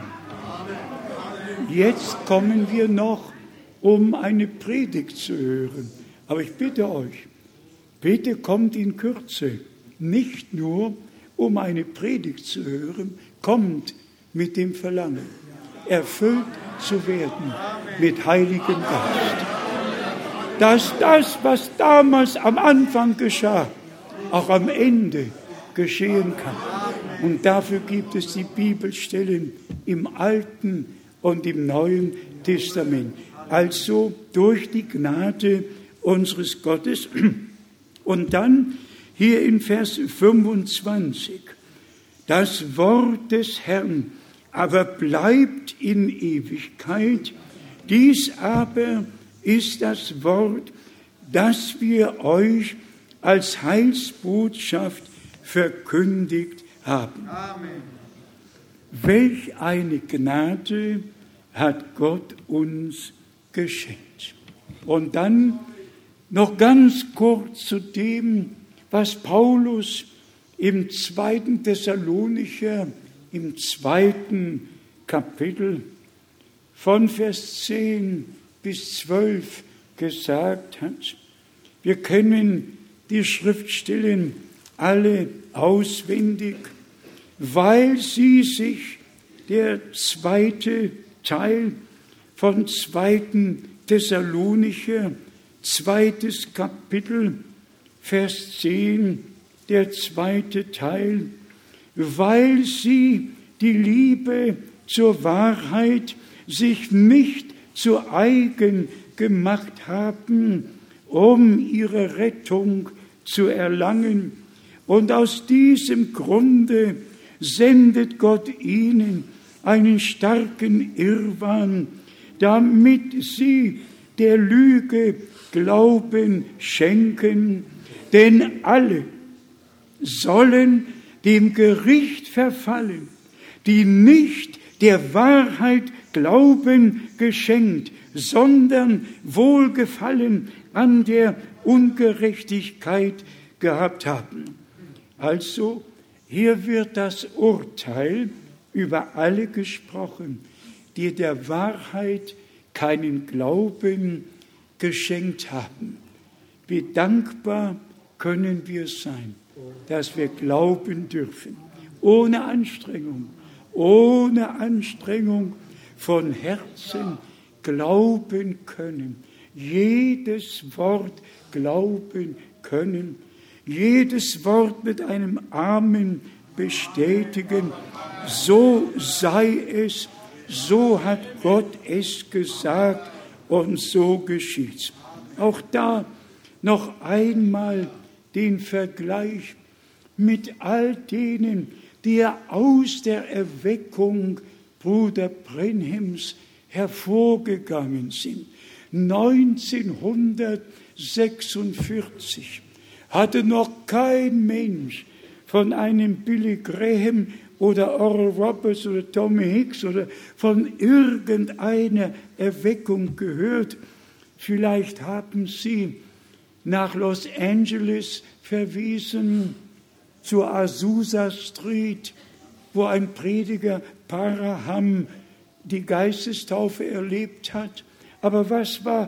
Jetzt kommen wir noch, um eine Predigt zu hören. Aber ich bitte euch, bitte kommt in Kürze, nicht nur um eine Predigt zu hören, kommt mit dem Verlangen, erfüllt zu werden mit Heiligem Geist. Dass das, was damals am Anfang geschah, auch am Ende geschehen kann. Und dafür gibt es die Bibelstellen im Alten und im Neuen Testament. Also durch die Gnade unseres Gottes. Und dann hier in Vers fünfundzwanzig, das Wort des Herrn aber bleibt in Ewigkeit, dies aber ist das Wort, das wir euch als Heilsbotschaft verkündigt haben. Amen. Welch eine Gnade hat Gott uns geschenkt. Und dann noch ganz kurz zu dem, was Paulus im zweiten Thessalonicher, im zweiten Kapitel von Vers zehn bis zwölf gesagt hat. Wir kennen die Schriftstellen alle auswendig, weil sie sich, der zweite Teil von zweiten Thessalonicher, zweites Kapitel, Vers zehn, der zweite Teil, weil sie die Liebe zur Wahrheit sich nicht zu eigen gemacht haben, um ihre Rettung zu erlangen. Und aus diesem Grunde sendet Gott ihnen einen starken Irrwahn, damit sie der Lüge Glauben schenken, denn alle sollen dem Gericht verfallen, die nicht der Wahrheit Glauben geschenkt, sondern Wohlgefallen an der Ungerechtigkeit gehabt haben. Also, hier wird das Urteil über alle gesprochen, die der Wahrheit keinen Glauben geschenkt haben. Wie dankbar können wir sein, dass wir glauben dürfen, ohne Anstrengung, ohne Anstrengung von Herzen glauben können, jedes Wort glauben können, jedes Wort mit einem Amen bestätigen, so sei es, so hat Gott es gesagt und so geschieht's. Auch da noch einmal den Vergleich mit all denen, die ja aus der Erweckung Bruder Brenhems hervorgegangen sind. neunzehnhundertsechsundvierzig hatte noch kein Mensch von einem Billy Graham oder Oral Roberts oder Tommy Hicks oder von irgendeiner Erweckung gehört. Vielleicht haben Sie nach Los Angeles verwiesen, zur Azusa Street, wo ein Prediger Paraham die Geistestaufe erlebt hat. Aber was war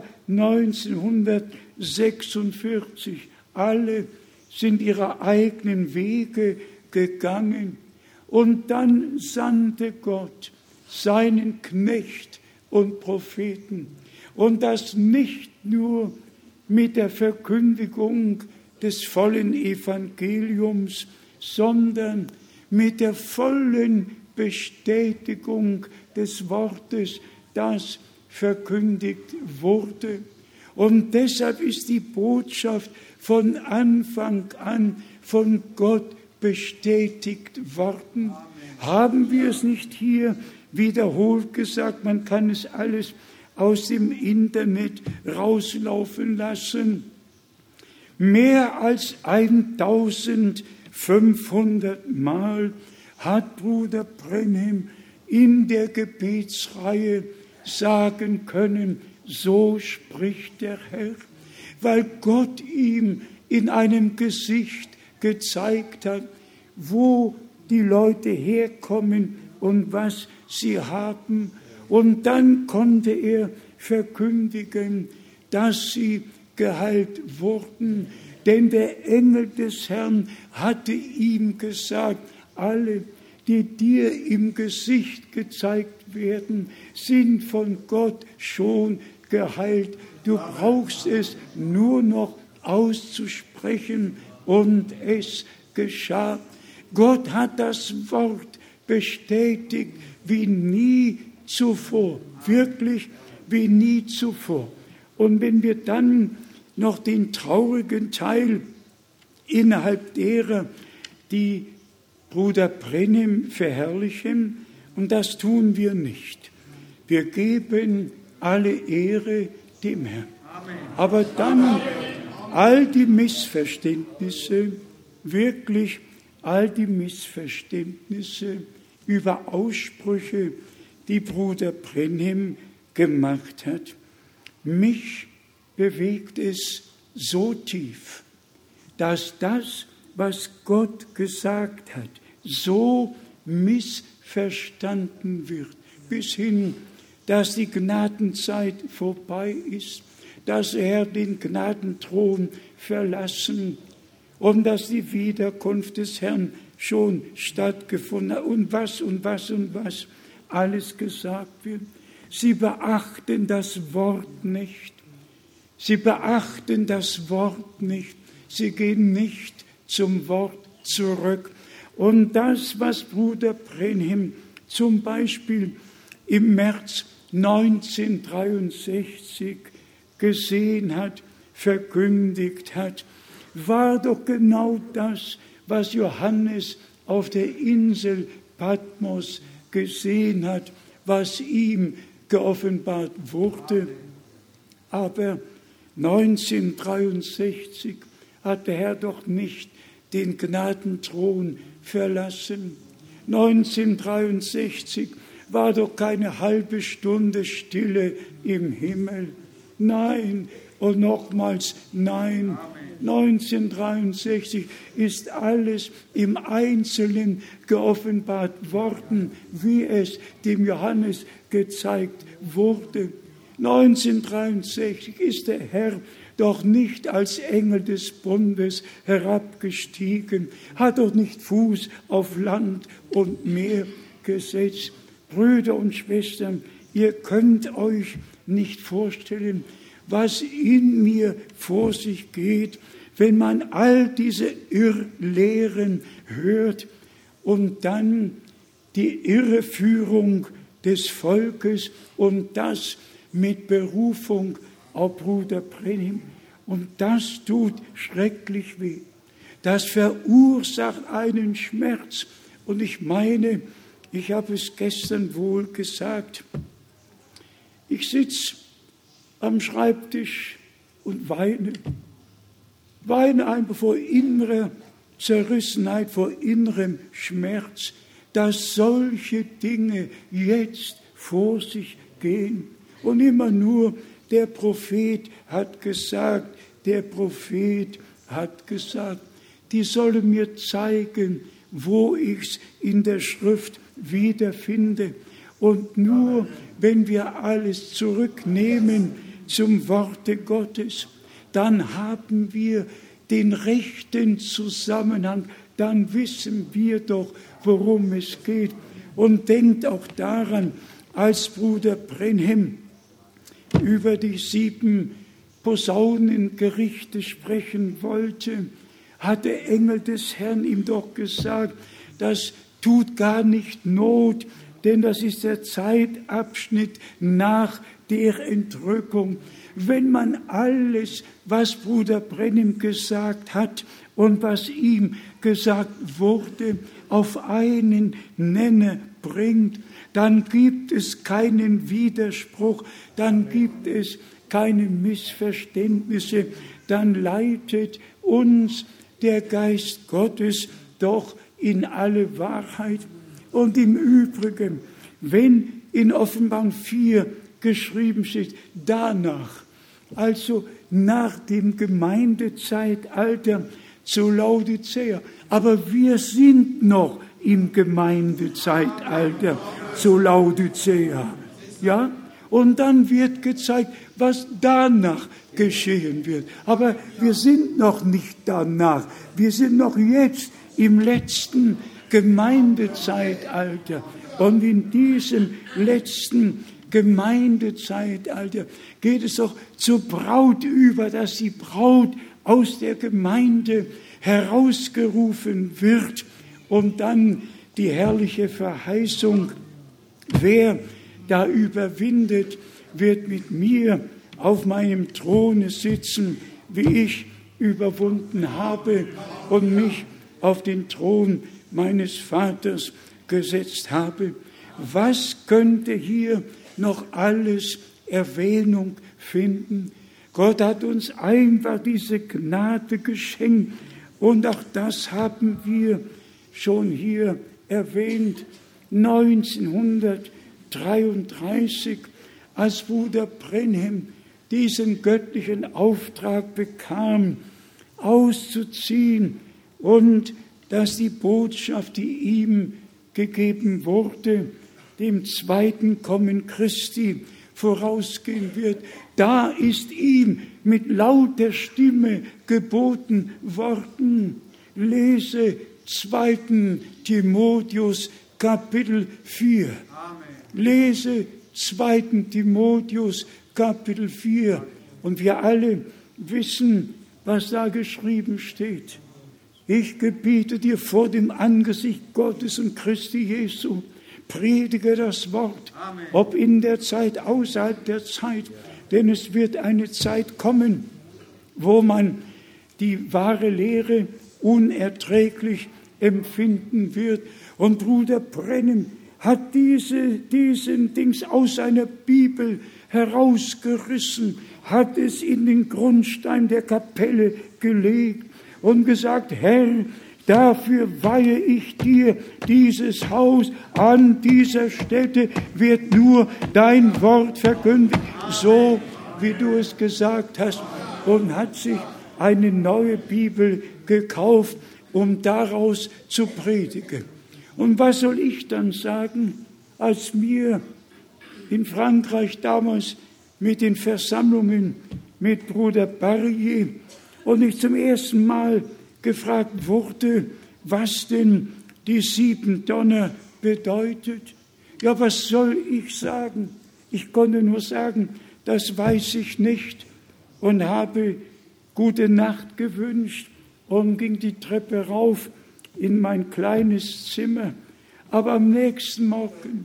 neunzehnhundertsechsundvierzig? Alle sind ihre eigenen Wege gegangen. Und dann sandte Gott seinen Knecht und Propheten. Und das nicht nur mit der Verkündigung des vollen Evangeliums, sondern mit der vollen Bestätigung des Wortes, das verkündigt wurde. Und deshalb ist die Botschaft von Anfang an von Gott bestätigt worden. Haben wir es nicht hier wiederholt gesagt? Man kann es alles aus dem Internet rauslaufen lassen. Mehr als eintausendfünfhundert Mal hat Bruder Brenhem in der Gebetsreihe sagen können, so spricht der Herr, weil Gott ihm in einem Gesicht gezeigt hat, wo die Leute herkommen und was sie haben. Und dann konnte er verkündigen, dass sie geheilt wurden. Denn der Engel des Herrn hatte ihm gesagt, alle, die dir im Gesicht gezeigt werden, sind von Gott schon geheilt. Du brauchst es nur noch auszusprechen und es geschah. Gott hat das Wort bestätigt wie nie zuvor, wirklich wie nie zuvor. Und wenn wir dann noch den traurigen Teil innerhalb derer, die Bruder Brennim verherrlichen, und das tun wir nicht. Wir geben alle Ehre dem Herrn. Aber dann all die Missverständnisse, wirklich all die Missverständnisse über Aussprüche, die Bruder Brennim gemacht hat, mich bewegt es so tief, dass das, was Gott gesagt hat, so missverstanden wird, bis hin, dass die Gnadenzeit vorbei ist, dass er den Gnadenthron verlassen und dass die Wiederkunft des Herrn schon stattgefunden hat und was und was und was alles gesagt wird. Sie beachten das Wort nicht. Sie beachten das Wort nicht. Sie gehen nicht zum Wort zurück. Und das, was Bruder Brennim zum Beispiel im März neunzehnhundertdreiundsechzig gesehen hat, verkündigt hat, war doch genau das, was Johannes auf der Insel Patmos gesehen hat, was ihm geoffenbart wurde. Aber neunzehnhundertdreiundsechzig hat der Herr doch nicht den Gnadenthron verlassen. neunzehnhundertdreiundsechzig war doch keine halbe Stunde Stille im Himmel. Nein und nochmals nein. neunzehnhundertdreiundsechzig ist alles im Einzelnen geoffenbart worden, wie es dem Johannes gezeigt wurde. neunzehnhundertdreiundsechzig ist der Herr doch nicht als Engel des Bundes herabgestiegen, hat doch nicht Fuß auf Land und Meer gesetzt. Brüder und Schwestern, ihr könnt euch nicht vorstellen, was in mir vor sich geht, wenn man all diese Irrlehren hört und dann die Irreführung des Volkes und das mit Berufung auf Bruder Brennim. Und das tut schrecklich weh. Das verursacht einen Schmerz. Und ich meine, ich habe es gestern wohl gesagt, ich sitze am Schreibtisch und weine. Weine einfach vor innerer Zerrissenheit, vor innerem Schmerz, dass solche Dinge jetzt vor sich gehen. Und immer nur, der Prophet hat gesagt, der Prophet hat gesagt, die sollen mir zeigen, wo ich es in der Schrift wiederfinde. Und nur wenn wir alles zurücknehmen zum Worte Gottes, dann haben wir den rechten Zusammenhang, dann wissen wir doch, worum es geht. Und denkt auch daran, als Bruder Brennim über die sieben Posaunengerichte sprechen wollte, hat der Engel des Herrn ihm doch gesagt, das tut gar nicht Not, denn das ist der Zeitabschnitt nach der Entrückung. Wenn man alles, was Bruder Brennim gesagt hat und was ihm gesagt wurde, auf einen Nenner bringt, dann gibt es keinen Widerspruch, dann gibt es keine Missverständnisse, dann leitet uns der Geist Gottes doch in alle Wahrheit. Und im Übrigen, wenn in Offenbarung vier geschrieben steht, danach, also nach dem Gemeindezeitalter zu Laodicea. Aber wir sind noch im Gemeindezeitalter zu Laodicea. Ja? Und dann wird gezeigt, was danach geschehen wird. Aber wir sind noch nicht danach. Wir sind noch jetzt im letzten Gemeindezeitalter. Und in diesem letzten Gemeindezeitalter geht es doch zur Braut über, dass die Braut aus der Gemeinde herausgerufen wird und dann die herrliche Verheißung, wer da überwindet, wird mit mir auf meinem Throne sitzen, wie ich überwunden habe und mich auf den Thron meines Vaters gesetzt habe. Was könnte hier noch alles Erwähnung finden? Gott hat uns einfach diese Gnade geschenkt und auch das haben wir schon hier erwähnt. neunzehnhundertdreiunddreißig, als Bruder Brenhem diesen göttlichen Auftrag bekam, auszuziehen und dass die Botschaft, die ihm gegeben wurde, dem zweiten Kommen Christi vorausgehen wird. Da ist ihm mit lauter Stimme geboten worden, lese zweiten Timotheus Kapitel vier. Lese zweiten Timotheus Kapitel vier. Und wir alle wissen, was da geschrieben steht. Ich gebiete dir vor dem Angesicht Gottes und Christi Jesu, predige das Wort, Amen. Ob in der Zeit, außerhalb der Zeit, denn es wird eine Zeit kommen, wo man die wahre Lehre unerträglich empfinden wird. Und Bruder Brenhem hat diese, diesen Dings aus seiner Bibel herausgerissen, hat es in den Grundstein der Kapelle gelegt und gesagt, Herr, dafür weihe ich dir dieses Haus, an dieser Stätte wird nur dein Wort verkündigt, so wie du es gesagt hast, und hat sich eine neue Bibel gekauft, um daraus zu predigen. Und was soll ich dann sagen, als mir in Frankreich damals mit den Versammlungen mit Bruder Barrier und ich zum ersten Mal gefragt wurde, was denn die sieben Donner bedeutet. Ja, was soll ich sagen? Ich konnte nur sagen, das weiß ich nicht und habe gute Nacht gewünscht und ging die Treppe rauf in mein kleines Zimmer. Aber am nächsten Morgen,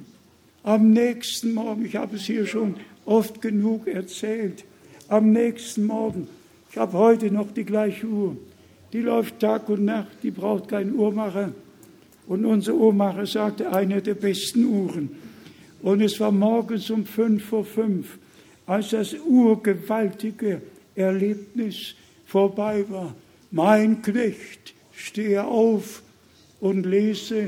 am nächsten Morgen, ich habe es hier schon oft genug erzählt, am nächsten Morgen, ich habe heute noch die gleiche Uhr, die läuft Tag und Nacht, die braucht keinen Uhrmacher. Und unser Uhrmacher sagte, eine der besten Uhren. Und es war morgens um fünf vor fünf, als das urgewaltige Erlebnis vorbei war. Mein Knecht, stehe auf und lese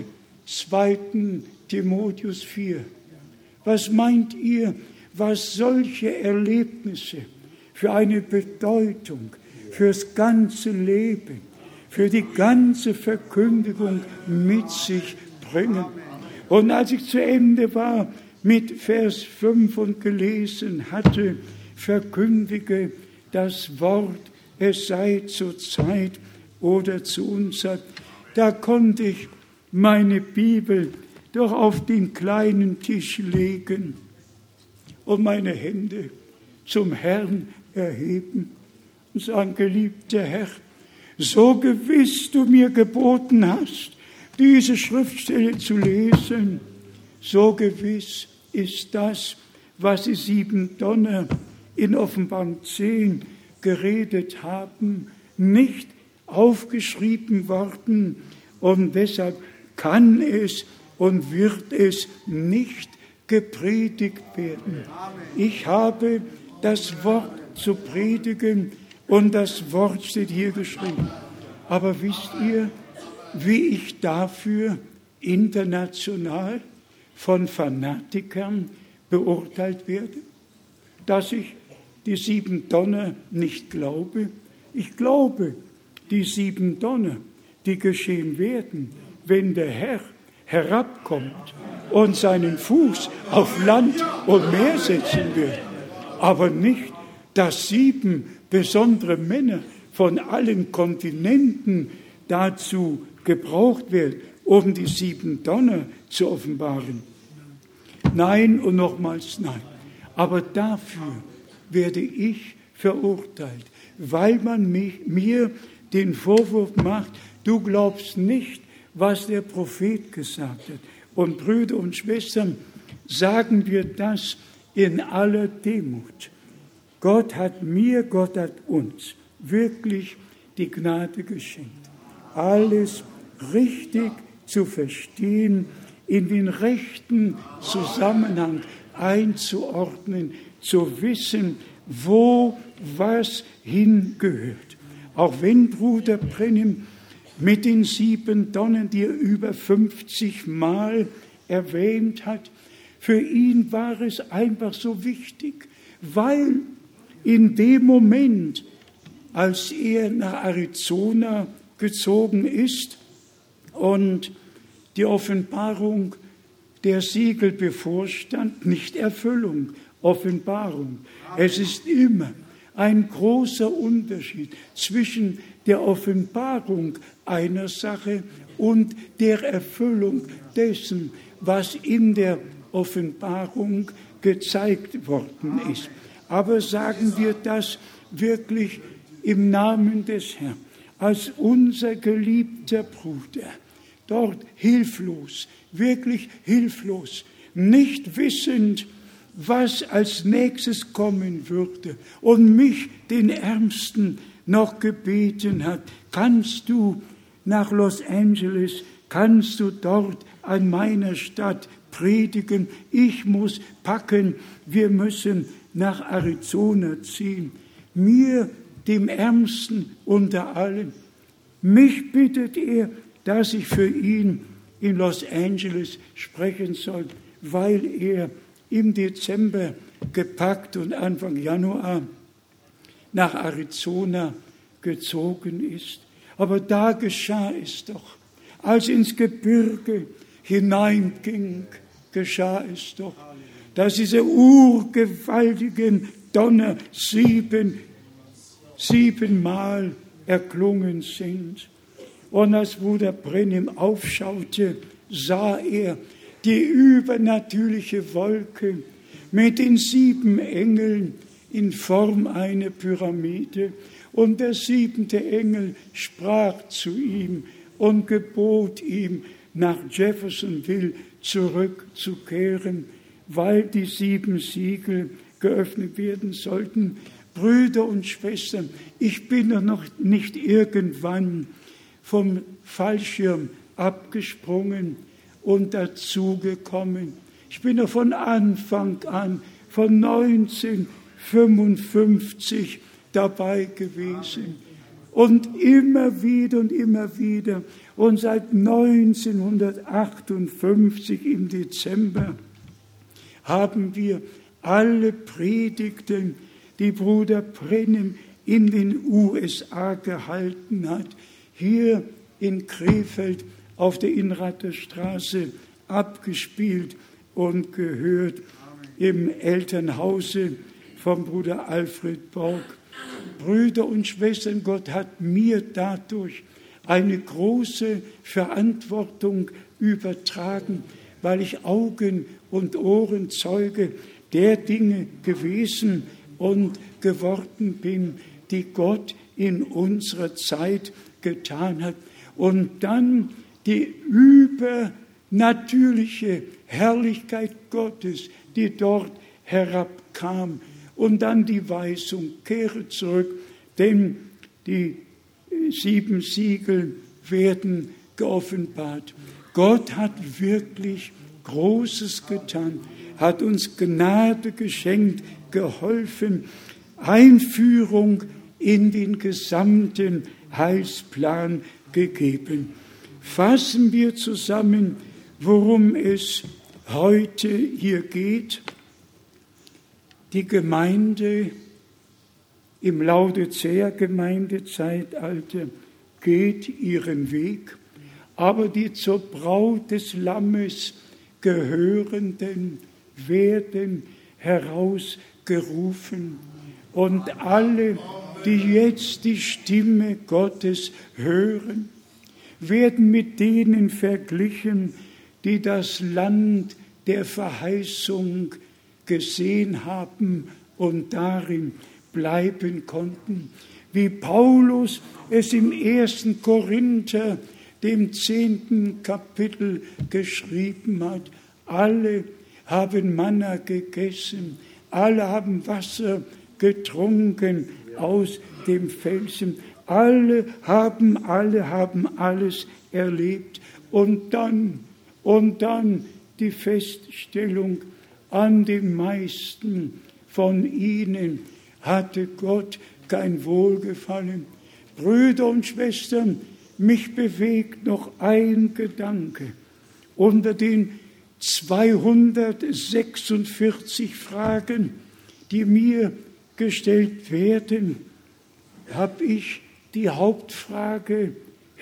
zweiten Timotheus vier. Was meint ihr, was solche Erlebnisse für eine Bedeutung fürs ganze Leben, für die ganze Verkündigung mit sich bringen? Und als ich zu Ende war mit Vers fünf und gelesen hatte, verkündige das Wort, es sei zur Zeit oder zu Unzeit, da konnte ich meine Bibel doch auf den kleinen Tisch legen und meine Hände zum Herrn erheben und sagen, geliebter Herr, so gewiss du mir geboten hast, diese Schriftstelle zu lesen, so gewiss ist das, was die sieben Donner in Offenbarung zehn geredet haben, nicht aufgeschrieben worden, und deshalb kann es und wird es nicht gepredigt werden. Ich habe das Wort zu predigen und das Wort steht hier geschrieben. Aber wisst ihr, wie ich dafür international von Fanatikern beurteilt werde? dass ich die sieben Donner nicht glaube. Ich glaube die sieben Donner, die geschehen werden, wenn der Herr herabkommt und seinen Fuß auf Land und Meer setzen wird. Aber nicht, dass sieben besondere Männer von allen Kontinenten dazu gebraucht werden, um die sieben Donner zu offenbaren. Nein und nochmals nein. Aber dafür werde ich verurteilt, weil man mich, mir den Vorwurf macht, du glaubst nicht, was der Prophet gesagt hat. Und Brüder und Schwestern, sagen wir das in aller Demut. Gott hat mir, Gott hat uns wirklich die Gnade geschenkt, alles richtig zu verstehen, in den rechten Zusammenhang einzuordnen, zu wissen, wo was hingehört. Auch wenn Bruder Brennim mit den sieben Tonnen, die er über fünfzig Mal erwähnt hat, für ihn war es einfach so wichtig, weil in dem Moment, als er nach Arizona gezogen ist und die Offenbarung der Siegel bevorstand, nicht Erfüllung, Offenbarung. Es ist immer ein großer Unterschied zwischen der Offenbarung einer Sache und der Erfüllung dessen, was in der Offenbarung gezeigt worden ist. Aber sagen wir das wirklich im Namen des Herrn, als unser geliebter Bruder, dort hilflos, wirklich hilflos, nicht wissend, was als nächstes kommen würde und mich, den Ärmsten, noch gebeten hat, kannst du nach Los Angeles, kannst du dort an meiner Stadt predigen, ich muss packen, wir müssen nach Arizona ziehen. Mir, dem Ärmsten unter allen, mich bittet er, dass ich für ihn in Los Angeles sprechen soll, weil er im Dezember gepackt und Anfang Januar nach Arizona gezogen ist. Aber da geschah es doch, als ins Gebirge hineinging, geschah es doch, dass diese urgewaltigen Donner sieben, siebenmal erklungen sind. Und als Bruder Brennim aufschaute, sah er die übernatürliche Wolke mit den sieben Engeln in Form einer Pyramide. Und der siebente Engel sprach zu ihm und gebot ihm, nach Jeffersonville zurückzukehren, weil die sieben Siegel geöffnet werden sollten. Brüder und Schwestern, ich bin noch nicht irgendwann vom Fallschirm abgesprungen und dazugekommen. Ich bin noch von Anfang an, von neunzehnhundertfünfundfünfzig dabei gewesen. Und immer wieder und immer wieder. Und seit neunzehnhundertachtundfünfzig im Dezember haben wir alle Predigten, die Bruder Brennim in den U S A gehalten hat, hier in Krefeld auf der Innrather Straße abgespielt und gehört im Elternhause von Bruder Alfred Borg. Brüder und Schwestern, Gott hat mir dadurch eine große Verantwortung übertragen, weil ich Augen und Ohrenzeuge der Dinge gewesen und geworden bin, die Gott in unserer Zeit getan hat. Und dann die übernatürliche Herrlichkeit Gottes, die dort herabkam. Und dann die Weisung, kehre zurück, denn die sieben Siegel werden geoffenbart. Gott hat wirklich Großes getan, hat uns Gnade geschenkt, geholfen, Einführung in den gesamten Heilsplan gegeben. Fassen wir zusammen, worum es heute hier geht. Die Gemeinde im Laodicea-Gemeindezeitalter geht ihren Weg, aber die zur Braut des Lammes Gehörenden werden herausgerufen. Und alle, die jetzt die Stimme Gottes hören, werden mit denen verglichen, die das Land der Verheißung gesehen haben und darin bleiben konnten. Wie Paulus es im ersten Korinther, dem zehnten Kapitel, geschrieben hat. Alle haben Manna gegessen, alle haben Wasser getrunken aus dem Felsen. Alle haben, alle haben alles erlebt. Und dann, und dann die Feststellung, an den meisten von ihnen hatte Gott kein Wohlgefallen. Brüder und Schwestern, mich bewegt noch ein Gedanke. Unter den zweihundertsechsundvierzig Fragen, die mir gestellt werden, habe ich die Hauptfrage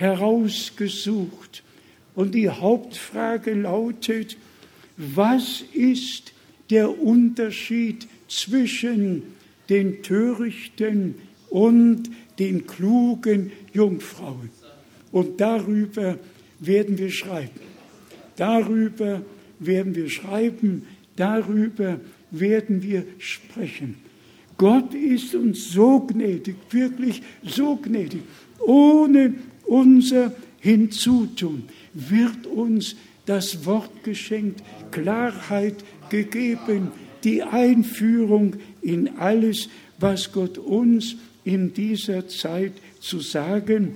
herausgesucht. Und die Hauptfrage lautet: Was ist der Unterschied zwischen den törichten und den klugen Jungfrauen? Und darüber werden wir schreiben. Darüber werden wir schreiben. Darüber werden wir sprechen. Gott ist uns so gnädig, wirklich so gnädig. Ohne unser Hinzutun wird uns das Wort geschenkt, Klarheit gegeben, die Einführung in alles, was Gott uns in dieser Zeit zu sagen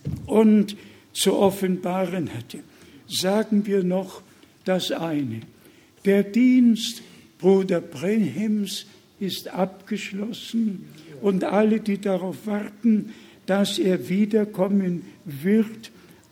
und zu offenbaren hatte. Sagen wir noch das eine. Der Dienst Bruder Brenhims ist abgeschlossen und alle, die darauf warten, dass er wiederkommen wird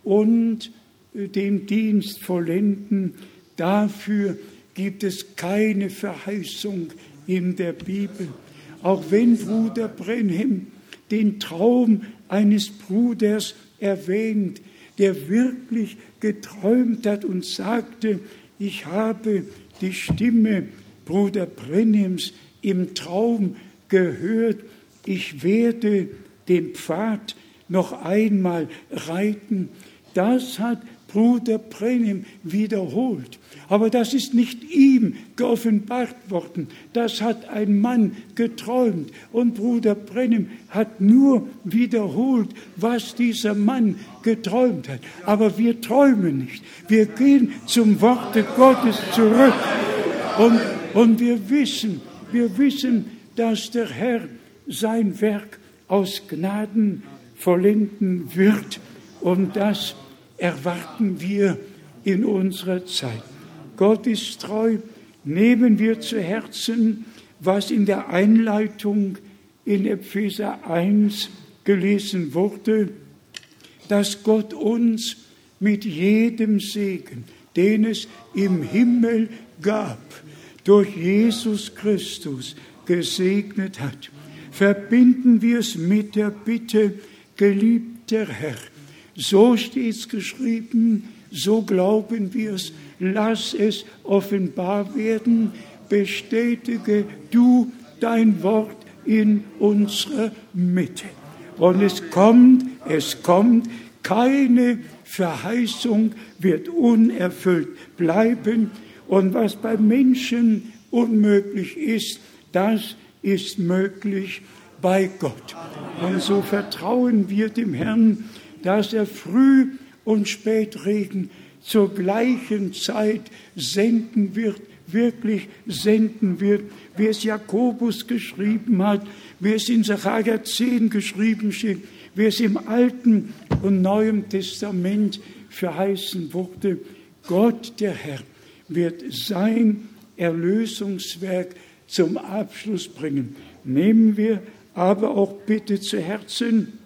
und den Dienst vollenden, dafür gibt es keine Verheißung in der Bibel. Auch wenn Bruder Brenhim den Traum eines Bruders erwähnt, der wirklich geträumt hat und sagte, ich habe die Stimme Bruder Brenhims im Traum gehört, ich werde den Pfad noch einmal reiten. Das hat Bruder Brenhim wiederholt. Aber das ist nicht ihm geoffenbart worden. Das hat ein Mann geträumt. Und Bruder Brenhim hat nur wiederholt, was dieser Mann geträumt hat. Aber wir träumen nicht. Wir gehen zum Worte Gottes zurück. Und, und wir wissen, wir wissen, dass der Herr sein Werk aus Gnaden vollenden wird. Und das erwarten wir in unserer Zeit. Gott ist treu. Nehmen wir zu Herzen, was in der Einleitung in Epheser eins gelesen wurde, dass Gott uns mit jedem Segen, den es im Himmel gab, durch Jesus Christus gesegnet hat. Verbinden wir es mit der Bitte, geliebter Herr, so steht es geschrieben, so glauben wir es, lass es offenbar werden, bestätige du dein Wort in unserer Mitte. Und es kommt, es kommt, keine Verheißung wird unerfüllt bleiben. Und was bei Menschen unmöglich ist, das ist möglich bei Gott. Und so vertrauen wir dem Herrn, dass er Früh- und Spätregen zur gleichen Zeit senden wird, wirklich senden wird, wie es Jakobus geschrieben hat, wie es in Sacharja zehn geschrieben steht, wie es im Alten und Neuen Testament verheißen wurde. Gott, der Herr, wird sein Erlösungswerk zum Abschluss bringen. Nehmen wir aber auch bitte zu Herzen,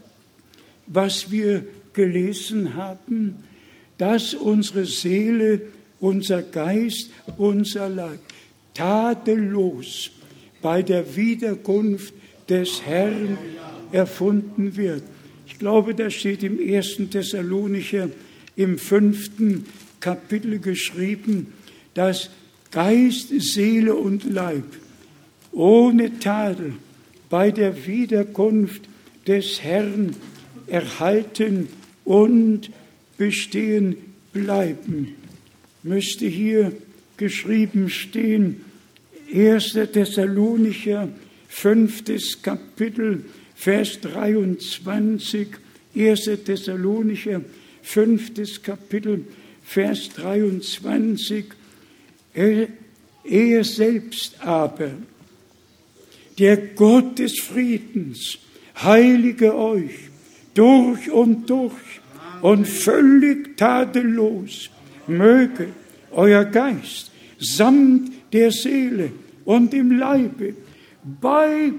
was wir gelesen haben, dass unsere Seele, unser Geist, unser Leib tadellos bei der Wiederkunft des Herrn erfunden wird. Ich glaube, das steht im ersten Thessalonicher im fünften Kapitel geschrieben, dass Geist, Seele und Leib ohne Tadel bei der Wiederkunft des Herrn erhalten und bestehen bleiben. Müsste hier geschrieben stehen, erster Thessalonicher, fünftes Kapitel, Vers dreiundzwanzig, erster Thessalonicher, fünftes Kapitel, Vers dreiundzwanzig, er, er selbst aber, der Gott des Friedens, heilige euch durch und durch und völlig tadellos, möge euer Geist samt der Seele und im Leibe bei,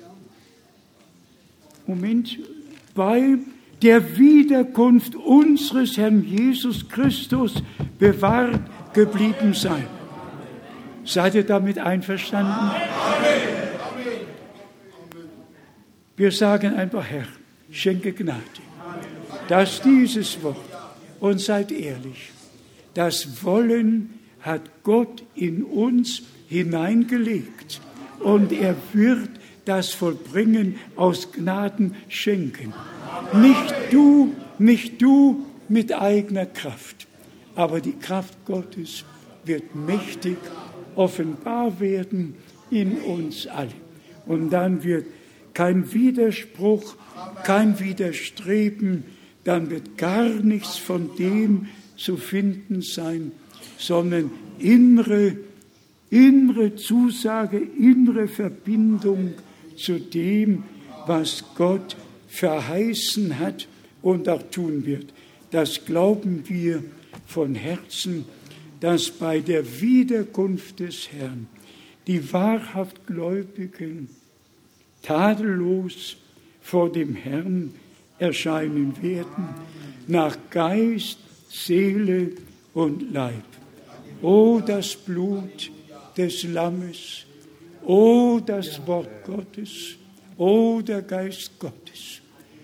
Moment, bei der Wiederkunft unseres Herrn Jesus Christus bewahrt geblieben sein. Seid ihr damit einverstanden? Amen. Wir sagen einfach, Herr, schenke Gnade, dass dieses Wort, und seid ehrlich, das Wollen hat Gott in uns hineingelegt und er wird das Vollbringen aus Gnaden schenken. Nicht du, nicht du mit eigener Kraft, aber die Kraft Gottes wird mächtig offenbar werden in uns alle. Und dann wird kein Widerspruch, kein Widerstreben, dann wird gar nichts von dem zu finden sein, sondern innere, innere Zusage, innere Verbindung zu dem, was Gott verheißen hat und auch tun wird. Das glauben wir von Herzen, dass bei der Wiederkunft des Herrn die wahrhaft Gläubigen tadellos vor dem Herrn erscheinen werden, nach Geist, Seele und Leib. O das Blut des Lammes, o das Wort Gottes, o der Geist Gottes.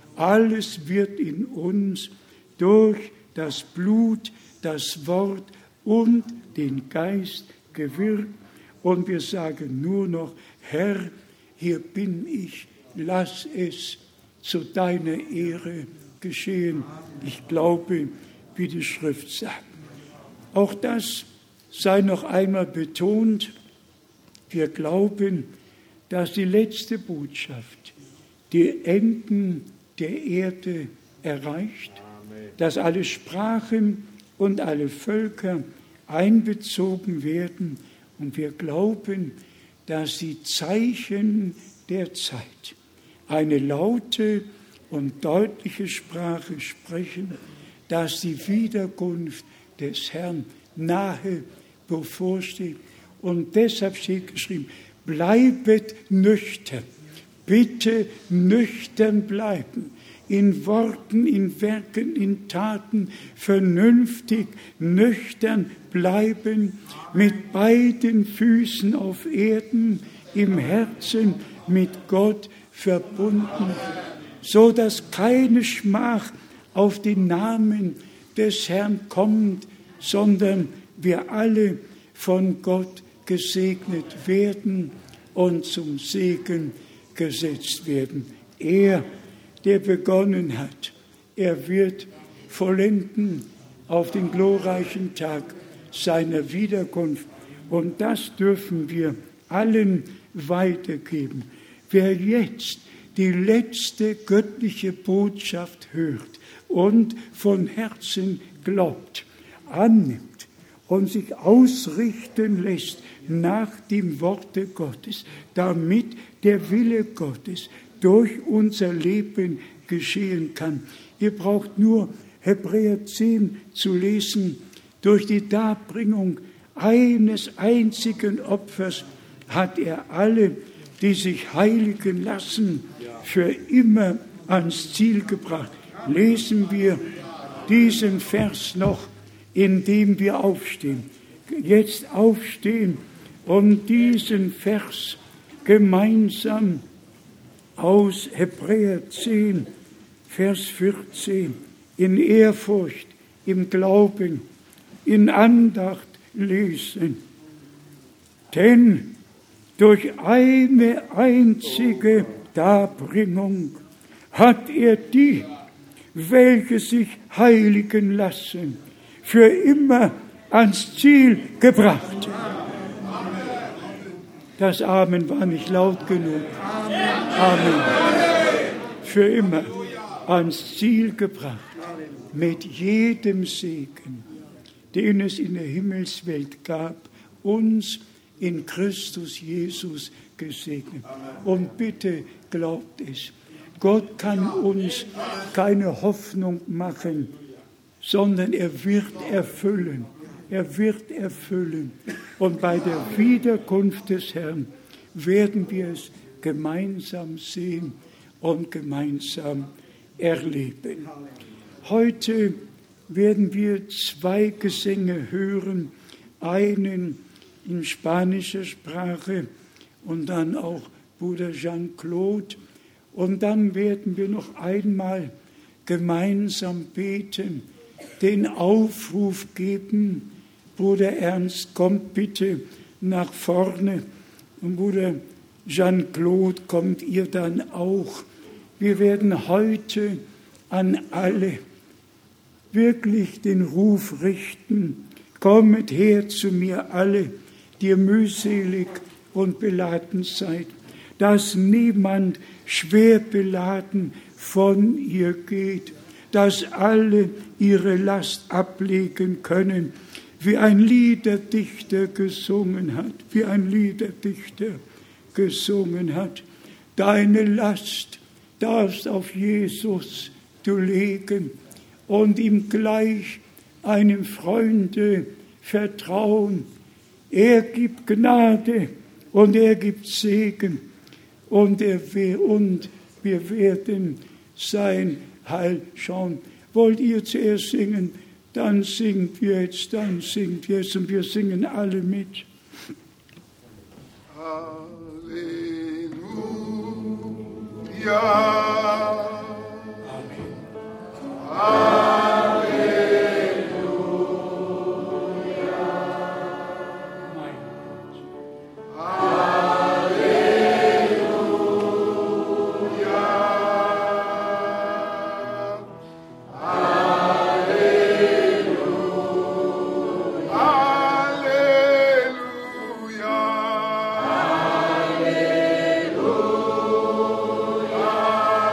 Alles wird in uns durch das Blut, das Wort und den Geist gewirkt. Und wir sagen nur noch, Herr, hier bin ich, lass es zu deiner Ehre geschehen. Ich glaube, wie die Schrift sagt. Auch das sei noch einmal betont. Wir glauben, dass die letzte Botschaft die Enden der Erde erreicht, dass alle Sprachen und alle Völker einbezogen werden. Und wir glauben, dass die Zeichen der Zeit eine laute und deutliche Sprache sprechen, dass die Wiederkunft des Herrn nahe bevorsteht. Und deshalb steht geschrieben, bleibet nüchtern, bitte nüchtern bleiben, in Worten, in Werken, in Taten vernünftig, nüchtern bleiben, mit beiden Füßen auf Erden, im Herzen mit Gott verbunden, so dass keine Schmach auf den Namen des Herrn kommt, sondern wir alle von Gott gesegnet werden und zum Segen gesetzt werden. Er, der begonnen hat, er wird vollenden auf den glorreichen Tag seiner Wiederkunft. Und das dürfen wir allen weitergeben. Wer jetzt die letzte göttliche Botschaft hört und von Herzen glaubt, annimmt und sich ausrichten lässt nach dem Worte Gottes, damit der Wille Gottes durch unser Leben geschehen kann. Ihr braucht nur Hebräer zehn zu lesen. Durch die Darbringung eines einzigen Opfers hat er alle, die sich heiligen lassen, für immer ans Ziel gebracht. Lesen wir diesen Vers noch, indem wir aufstehen. Jetzt aufstehen und diesen Vers gemeinsam aus Hebräer zehn, Vers vierzehn, in Ehrfurcht, im Glauben, in Andacht lesen. Denn durch eine einzige Darbringung hat er die, welche sich heiligen lassen, für immer ans Ziel gebracht. Das Amen war nicht laut genug. Amen. Für immer ans Ziel gebracht. Mit jedem Segen, den es in der Himmelswelt gab, uns in Christus Jesus gesegnet. Und bitte glaubt es, Gott kann uns keine Hoffnung machen, sondern er wird erfüllen. Er wird erfüllen. Und bei der Wiederkunft des Herrn werden wir es gemeinsam sehen und gemeinsam erleben. Heute werden wir zwei Gesänge hören, einen in spanischer Sprache und dann auch Bruder Jean-Claude. Und dann werden wir noch einmal gemeinsam beten, den Aufruf geben. Bruder Ernst, kommt bitte nach vorne. Und Bruder Jean-Claude, kommt ihr dann auch. Wir werden heute an alle wirklich den Ruf richten. Kommet her zu mir alle, die ihr mühselig und beladen seid, dass niemand schwer beladen von ihr geht, dass alle ihre Last ablegen können, wie ein Liederdichter gesungen hat, wie ein Liederdichter gesungen hat. Deine Last darfst auf Jesus du legen und ihm gleich einem Freunde vertrauen. Er gibt Gnade und er gibt Segen und, er, und wir werden sein Heil schauen. Wollt ihr zuerst singen? Dann singt wir jetzt, dann singt wir jetzt und wir singen alle mit.
Halleluja. Amen. Halleluja. Halleluja.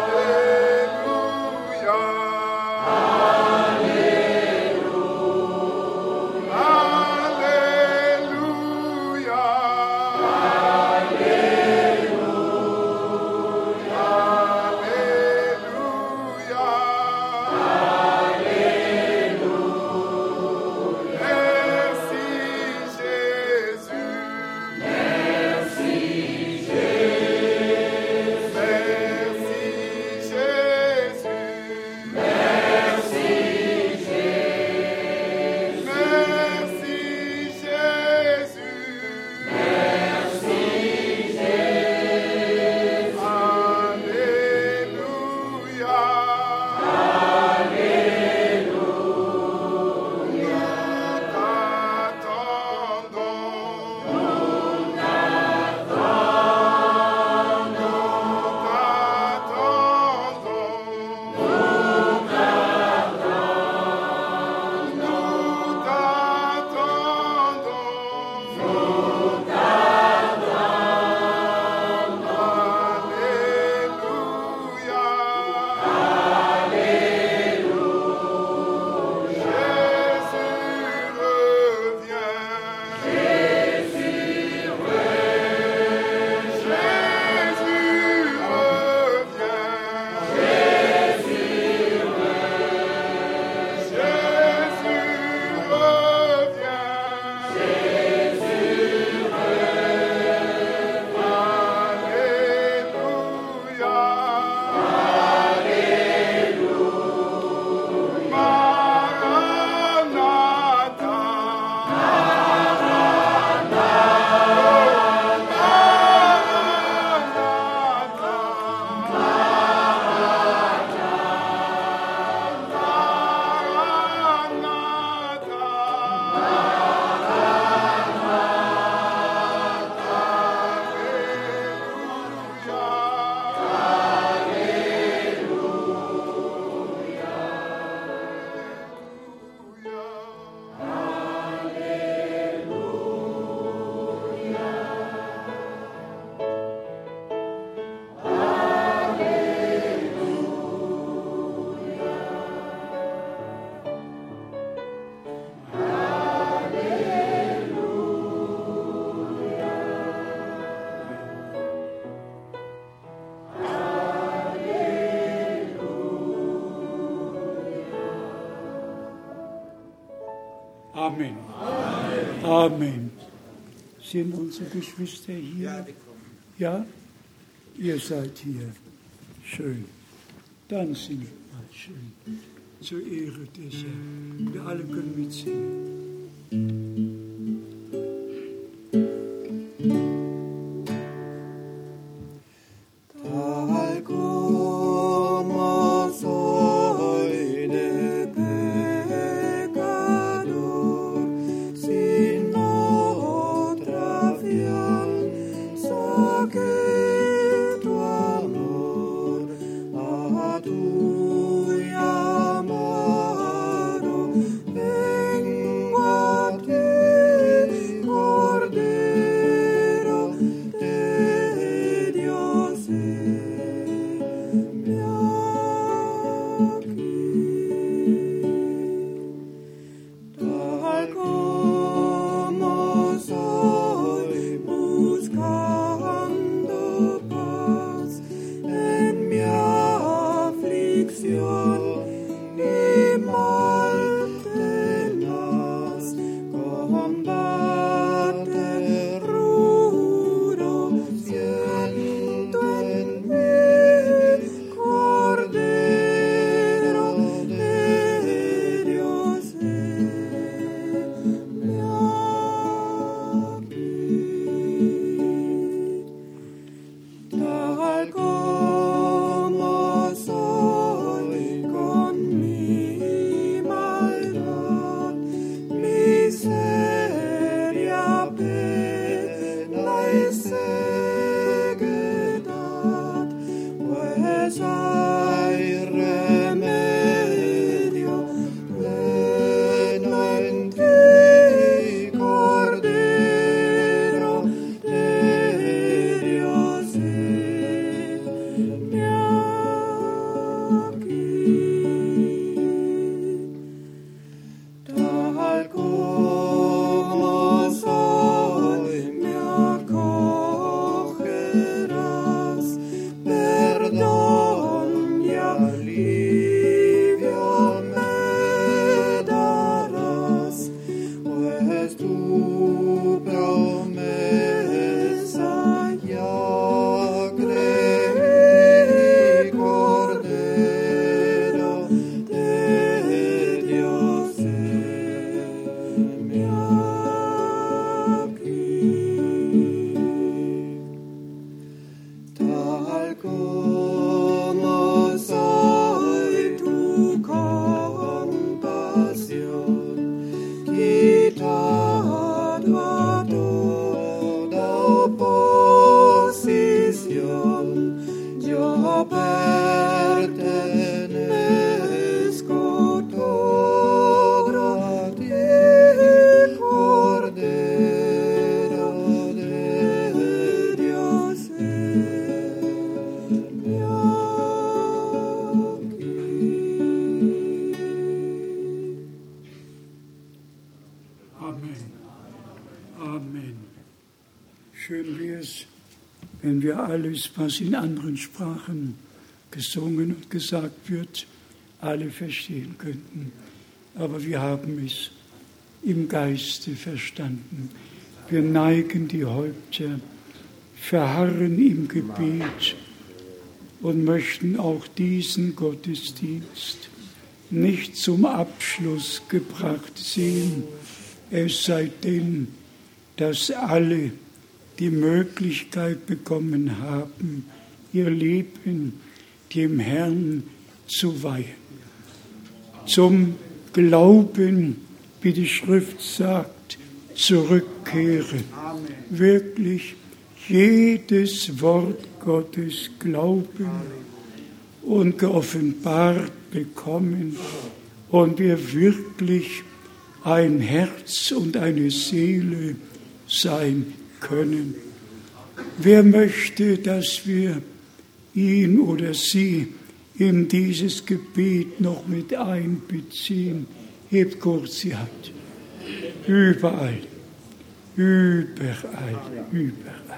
Amen. Amen. Amen. Sind unsere Geschwister hier? Ja? Ihr seid hier. Schön. Dann singen wir mal schön. Zur Ehre des Herrn. Wir alle können mitsingen. Alles, was in anderen Sprachen gesungen und gesagt wird, alle verstehen könnten. Aber wir haben es im Geiste verstanden. Wir neigen die Häupter, verharren im Gebet und möchten auch diesen Gottesdienst nicht zum Abschluss gebracht sehen, es sei denn, dass alle die Möglichkeit bekommen haben, ihr Leben dem Herrn zu weihen. Zum Glauben, wie die Schrift sagt, zurückkehren. Wirklich jedes Wort Gottes glauben und geoffenbart bekommen und wir wirklich ein Herz und eine Seele sein können. Wer möchte, dass wir ihn oder sie in dieses Gebet noch mit einbeziehen? Hebt kurz die Hand. Überall, überall, überall.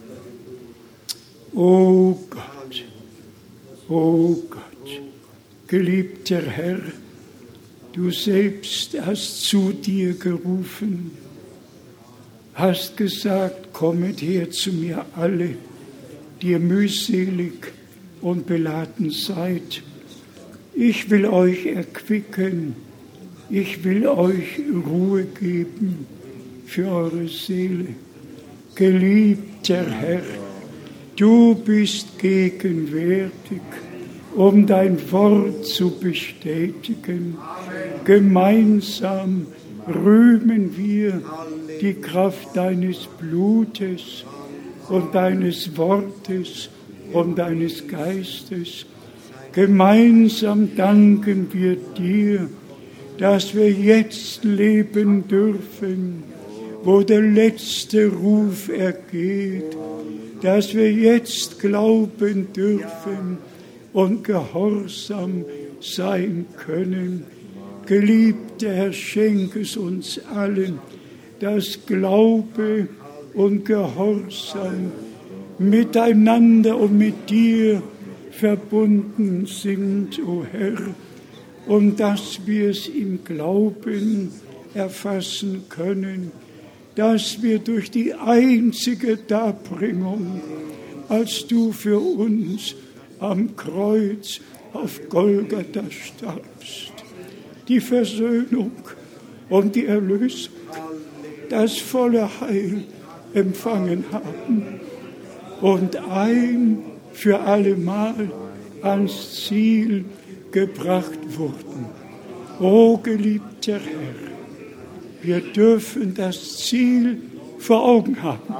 O Gott, o Gott, geliebter Herr, Du selbst hast zu dir gerufen, hast gesagt, kommet her zu mir alle, die ihr mühselig und beladen seid. Ich will euch erquicken, ich will euch Ruhe geben für eure Seele. Geliebter Herr, du bist gegenwärtig, um dein Wort zu bestätigen. Gemeinsam rühmen wir die Kraft deines Blutes und deines Wortes und deines Geistes. Gemeinsam danken wir dir, dass wir jetzt leben dürfen, wo der letzte Ruf ergeht, dass wir jetzt glauben dürfen und gehorsam sein können. Geliebter Herr, schenk es uns allen, dass Glaube und Gehorsam miteinander und mit dir verbunden sind, o Herr, und dass wir es im Glauben erfassen können, dass wir durch die einzige Darbringung, als du für uns am Kreuz auf Golgatha starbst, die Versöhnung und die Erlösung, das volle Heil empfangen haben und ein für allemal ans Ziel gebracht wurden. O geliebter Herr, wir dürfen das Ziel vor Augen haben.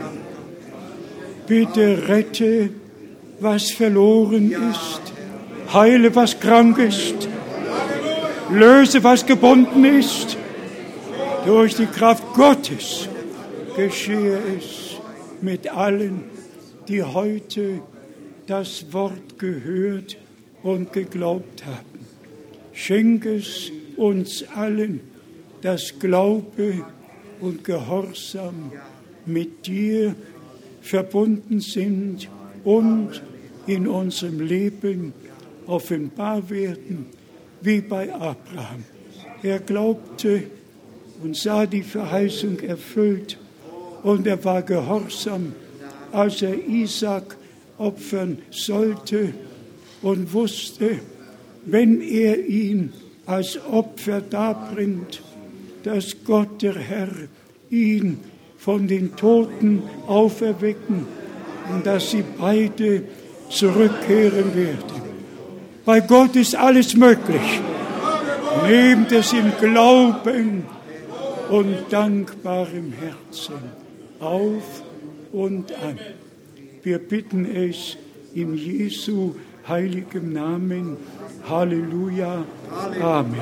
Bitte rette, was verloren ist, heile, was krank ist, löse, was gebunden ist. Durch die Kraft Gottes geschehe es mit allen, die heute das Wort gehört und geglaubt haben. Schenk es uns allen, dass Glaube und Gehorsam mit dir verbunden sind und in unserem Leben offenbar werden, wie bei Abraham. Er glaubte und sah die Verheißung erfüllt und er war gehorsam, als er Isaak opfern sollte und wusste, wenn er ihn als Opfer darbringt, dass Gott, der Herr, ihn von den Toten auferwecken und dass sie beide zurückkehren werden. Bei Gott ist alles möglich. Nehmt es im Glauben und dankbarem Herzen auf und an. Wir bitten es in Jesu heiligem Namen. Halleluja. Amen.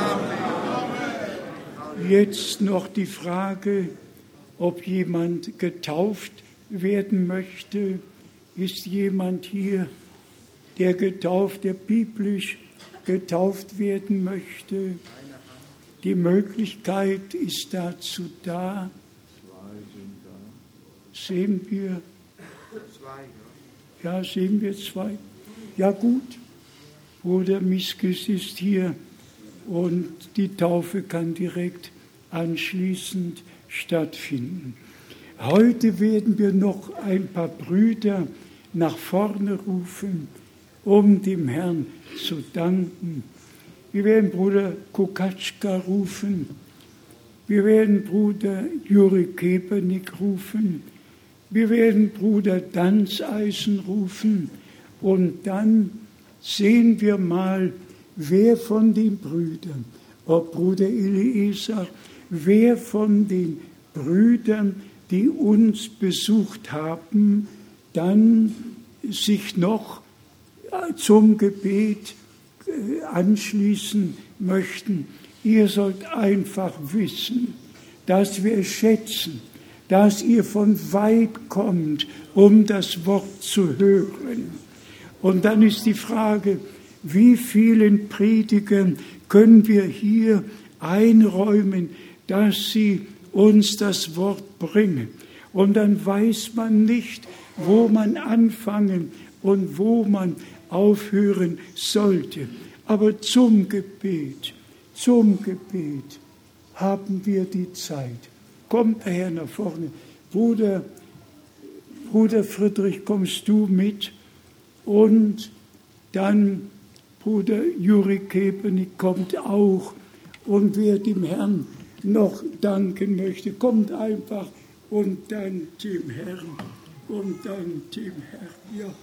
Jetzt noch die Frage, ob jemand getauft werden möchte. Ist jemand hier, der getauft, der biblisch getauft werden möchte? Die Möglichkeit ist dazu da. Sehen wir? Ja, sehen wir zwei. Ja gut, Bruder Miskis ist hier und die Taufe kann direkt anschließend stattfinden. Heute werden wir noch ein paar Brüder nach vorne rufen, um dem Herrn zu danken. Wir werden Bruder Kokatschka rufen, wir werden Bruder Juri Kepernick rufen, wir werden Bruder Danzeisen rufen und dann sehen wir mal, wer von den Brüdern, ob Bruder Eliezer, wer von den Brüdern, die uns besucht haben, dann sich noch zum Gebet anschließen möchten. Ihr sollt einfach wissen, dass wir es schätzen, dass ihr von weit kommt, um das Wort zu hören. Und dann ist die Frage, wie vielen Predigern können wir hier einräumen, dass sie uns das Wort bringen. Und dann weiß man nicht, wo man anfangen und wo man aufhören sollte. Aber zum Gebet, zum Gebet haben wir die Zeit. Kommt daher nach vorne. Bruder, Bruder Friedrich, kommst du mit? Und dann Bruder Juri Kepenik kommt auch. Und wer dem Herrn noch danken möchte, kommt einfach und dann dem Herrn. Und dann dem Herrn. Ja.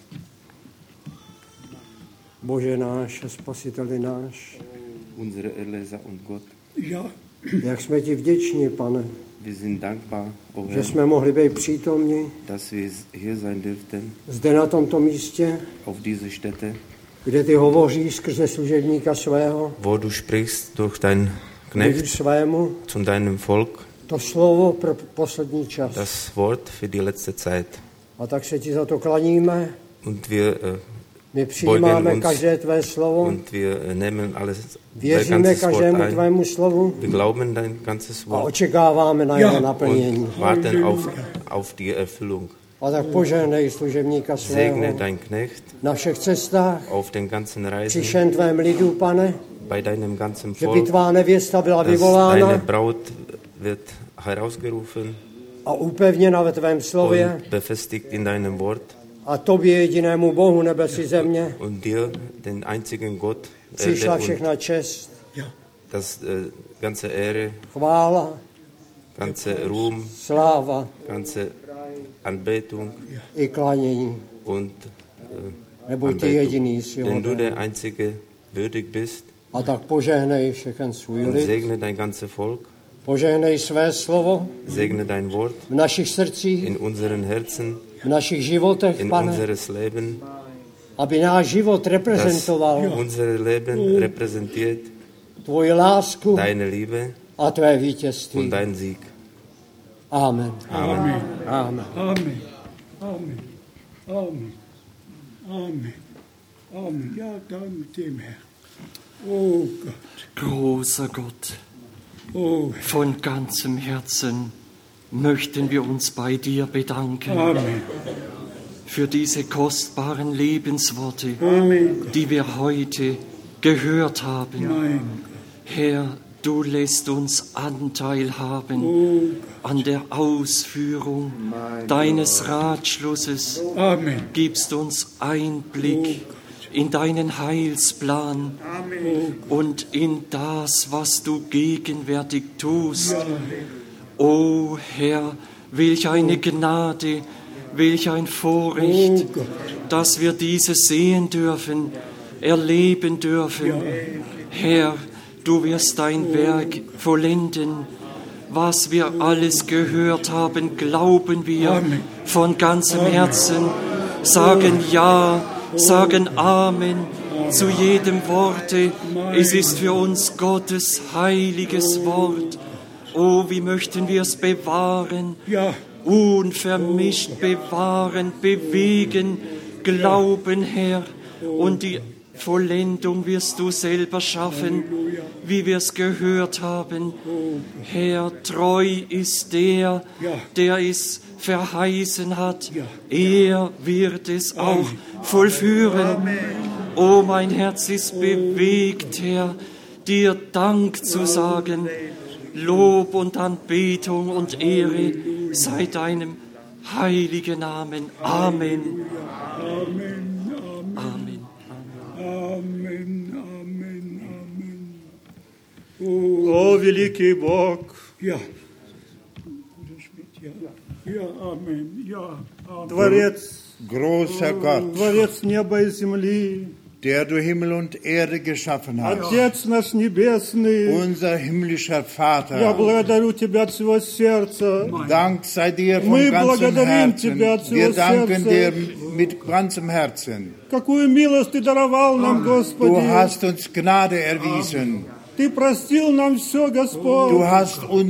Bože náš a Spasiteli náš,
unsere Erlöser und Gott.
Ja.
Jak jsme ti vděční, pane,
Wir sind dankbar, o
že
Herr,
jsme mohli být přítomni
dass wir hier sein dürften,
zde na tomto místě,
auf diese Stätte,
kde ty hovoříš skrze služebníka svého,
wo du sprichst durch dein
lidu
Knecht
svému,
zu deinem Volk,
to slovo pro poslední čas.
das Wort für die letzte Zeit.
A tak se ti za to klaníme,
Und wir äh,
my
beugen
přijímáme
uns
každé tvé slovo,
und wir äh, nehmen alles, dein
věříme
ganzes Wort
každému
ein.
tvému slovu
Wir glauben dein ganzes
a
Wort
očekáváme na jeho naplnění.
und warten auf, auf die Erfüllung.
A tak požehnej služebníka svého
Segne dein Knecht
na všech cestách,
auf den ganzen Reisen,
při všem tvém lidu, pane,
bei deinem ganzen
že by
Volk,
tvá nevěsta byla
dass deine
vyvolána
Braut wird herausgerufen
a upevněna ve tvém slově
und befestigt in deinem Wort
a tobě jedinému Bohu nebesi země
und dir, den einzigen Gott,
přišla
Erde
všechna
und
čest,
das äh, ganze Ehre,
chvála,
ganze Ruhm,
sláva
ganze Anbetung
i klanění.
und äh,
Neboť ty
Anbetung.
jediný jsi
Denn du
hoden.
der Einzige würdig bist
A tak požehnej všechen svůj
und
lid,
segne dein ganzes Volk,
požehnej své slovo
segne dein Wort
v našich srdcích,
in unseren Herzen,
v našich životech,
in
pane,
unseres Leben,
aby náš život
das
reprezentoval
unser Leben repräsentiert,
tvoji lásku
deine Liebe
a tvé
und
vítězství.
dein Sieg.
Amen.
Amen.
Amen.
Amen. Amen. Amen. Amen. Amen. Ja, dank dem Herrn. Oh Gott.
Großer Gott,
Oh,
von ganzem Herzen möchten wir uns bei dir bedanken
Amen.
für diese kostbaren Lebensworte,
Amen.
die wir heute gehört haben.
Mein
Herr, du lässt uns Anteil haben
Oh,
an der Ausführung deines Ratschlusses,
Amen.
gibst uns Einblick in deinen Heilsplan und in das, was du gegenwärtig tust. O Herr, welch eine Gnade, welch ein Vorrecht, dass wir dieses sehen dürfen, erleben dürfen. Herr, du wirst dein Werk vollenden. Was wir alles gehört haben, glauben wir von ganzem Herzen, sagen Ja, sagen Amen zu jedem Worte. Es ist für uns Gottes heiliges Wort. Oh, wie möchten wir es bewahren,
Ja,
unvermischt bewahren, bewegen, glauben, Herr. Und die Vollendung wirst du selber schaffen, wie wir es gehört haben. Herr, treu ist der, der es verheißen hat. Er wird es auch vollführen. Oh, mein Herz ist bewegt, Herr, dir Dank zu sagen. Lob und Anbetung und Ehre sei deinem heiligen Namen. Amen.
Amen. Amen.
Amen.
Amen. Amen. Amen.
О, великий Бог,
Ja. Ja. Ja, Amen. Ja, Amen.
Творец,
Großer Gott,
Творец неба и земли,
der du Himmel und Erde geschaffen hast,
Отец наш Небесный,
unser himmlischer
я
Vater,
благодарю Тебя от всего сердца.
Dank sei dir von
Мы
ganzem
благодарим
Herzen.
тебя от
Wir
всего
danken dir
сердца.
mit ganzem Herzen.
Какую милость Ты даровал нам,
Du
Господи.
hast uns Gnade erwiesen.
Ты простил нам все, Господь.
Du hast uns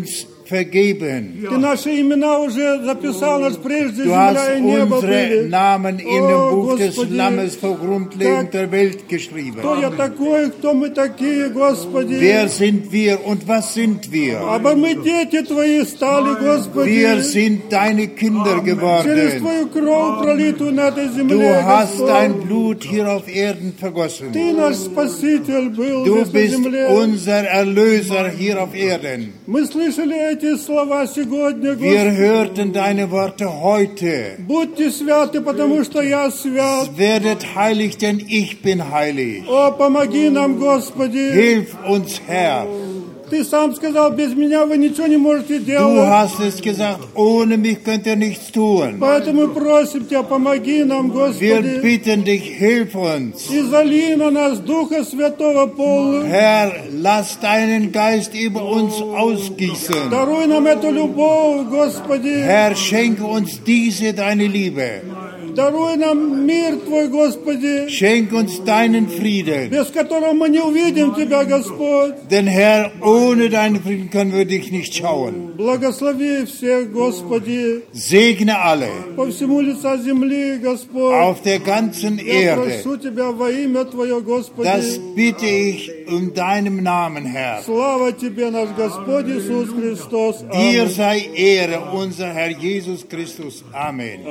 vergeben.
Ты наши имена уже записал нас прежде,
Du hast
земля и небо
unsere
были.
Namen in
О,
dem Buch des
Господи,
Lammes vor Grundlegung
как-
der Welt geschrieben.
Кто я такой, кто мы такие, Господи?
Wer sind wir und was sind wir?
Aber мы дети Твои стали, Господи.
Wir sind deine Kinder
Через
geworden.
Твою кровь, пролитую на этой
Du
земле,
hast dein
Господь.
Blut hier auf Erden vergossen.
Ты наш Спаситель был
Du
здесь на
bist
земле.
unser Erlöser hier auf Erden.
Мы слышали эти слова сегодня,
Wir
Господи.
hörten deine Worte heute.
Будьте святы, потому что я свят.
Werdet heilig, denn ich bin heilig.
О, помоги нам, Господи.
Hilf uns, Herr.
Ты сам сказал, без меня вы ничего не можете
Du
делать.
hast es gesagt, ohne mich könnt ihr nichts tun.
Поэтому просим Тебя, помоги нам,
Wir
Господи.
bitten dich, hilf uns.
И зали на нас Духа Святого полным.
Herr, lass deinen Geist über uns ausgießen.
Даруй нам эту любовь, Господи.
Herr, schenke uns diese deine Liebe.
Даруй нам мир Твой, Господи,
Schenk uns deinen Frieden.
без которого мы не увидим Тебя, Господь.
Denn Herr, ohne deinen Frieden können wir dich nicht schauen.
Благослови всех, Господи,
Segne alle
по всему лица земли, Господь.
auf der ganzen
Я
Erde.
прошу Тебя во имя Твое,
Das
Господи.
bitte ich in deinem Namen, Herr.
Слава Тебе, наш Господь Иисус Христос.
Dir
Аминь.
sei Ehre, unser Herr Jesus Christus. Amen.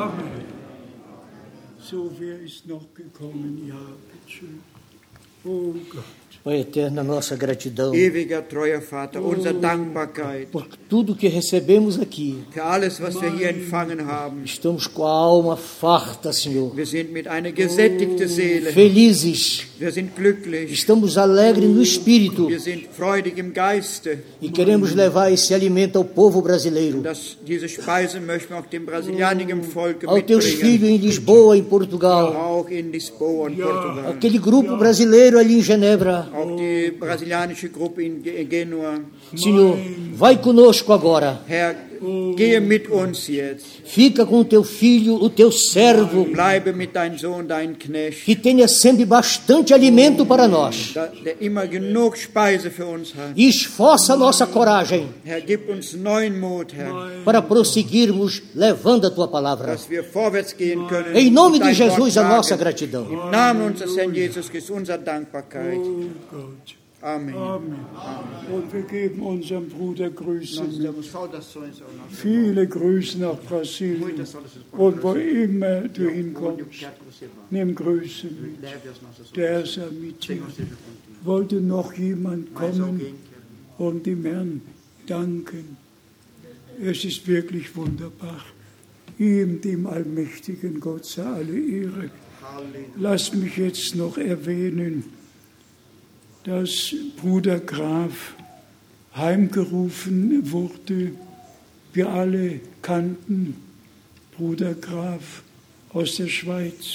So, wer ist noch gekommen? Ja, bitteschön. Oh Gott.
Pai eterna, nossa gratidão
Ewiger, treuer Vater, unsere Dankbarkeit
por tudo que recebemos aqui.
für alles, was wir hier empfangen haben.
Estamos com a alma farta, Senhor.
Wir sind mit einer gesättigten Seele.
Felizes.
Wir sind glücklich.
Estamos alegres no espírito
Wir sind freudig im Geiste.
e queremos levar esse alimento ao povo brasileiro,
Das, diese Speise möchten wir auch dem brasilianischen Volk
aos teus
mitbringen.
filhos em Lisboa, em Portugal,
Auch in Lisboa und Portugal.
aquele grupo brasileiro ali em Genebra.
Auch die brasilianische Gruppe in Ge- Genua.
Senhor, vai conosco agora.
Herr, gehe mit uns jetzt.
Fica com o teu filho, o teu servo,
Bleibe mit deinem Sohn, deinem Knecht,
que tenha sempre bastante alimento para nós.
da- der immer genug Speise für uns hat.
E esforça a nossa coragem
Herr, gib uns neuen Mut, Herr,
para prosseguirmos levando a tua palavra.
dass wir vorwärts gehen können.
Em nome
und
de
dein Wort
Jesus, a
tragen.
nossa gratidão.
Im Namen unseres Herrn Jesus Christus, unsere Dankbarkeit.
Oh Gott.
Amen.
Amen. Und wir geben unserem Bruder Grüße mit. Viele Grüße nach Brasilien. Und wo immer du hinkommst, nimm Grüße mit. Der ist ja mit dir. Wollte noch jemand kommen und dem Herrn danken? Es ist wirklich wunderbar. Ihm, dem allmächtigen Gott, sei alle Ehre. Lass mich jetzt noch erwähnen, dass Bruder Graf heimgerufen wurde. Wir alle kannten Bruder Graf aus der Schweiz.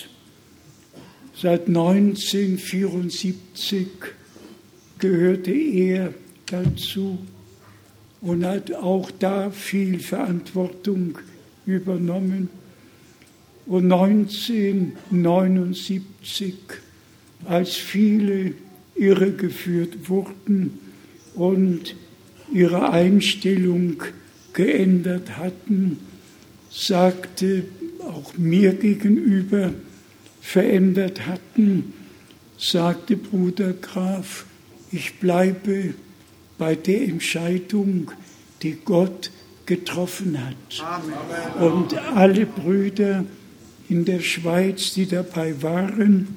Seit neunzehnhundertvierundsiebzig gehörte er dazu und hat auch da viel Verantwortung übernommen. Und neunzehnhundertneunundsiebzig, als viele irregeführt wurden und ihre Einstellung geändert hatten, sagte auch mir gegenüber, verändert hatten, sagte Bruder Graf, ich bleibe bei der Entscheidung, die Gott getroffen hat. Amen. Und alle Brüder in der Schweiz, die dabei waren,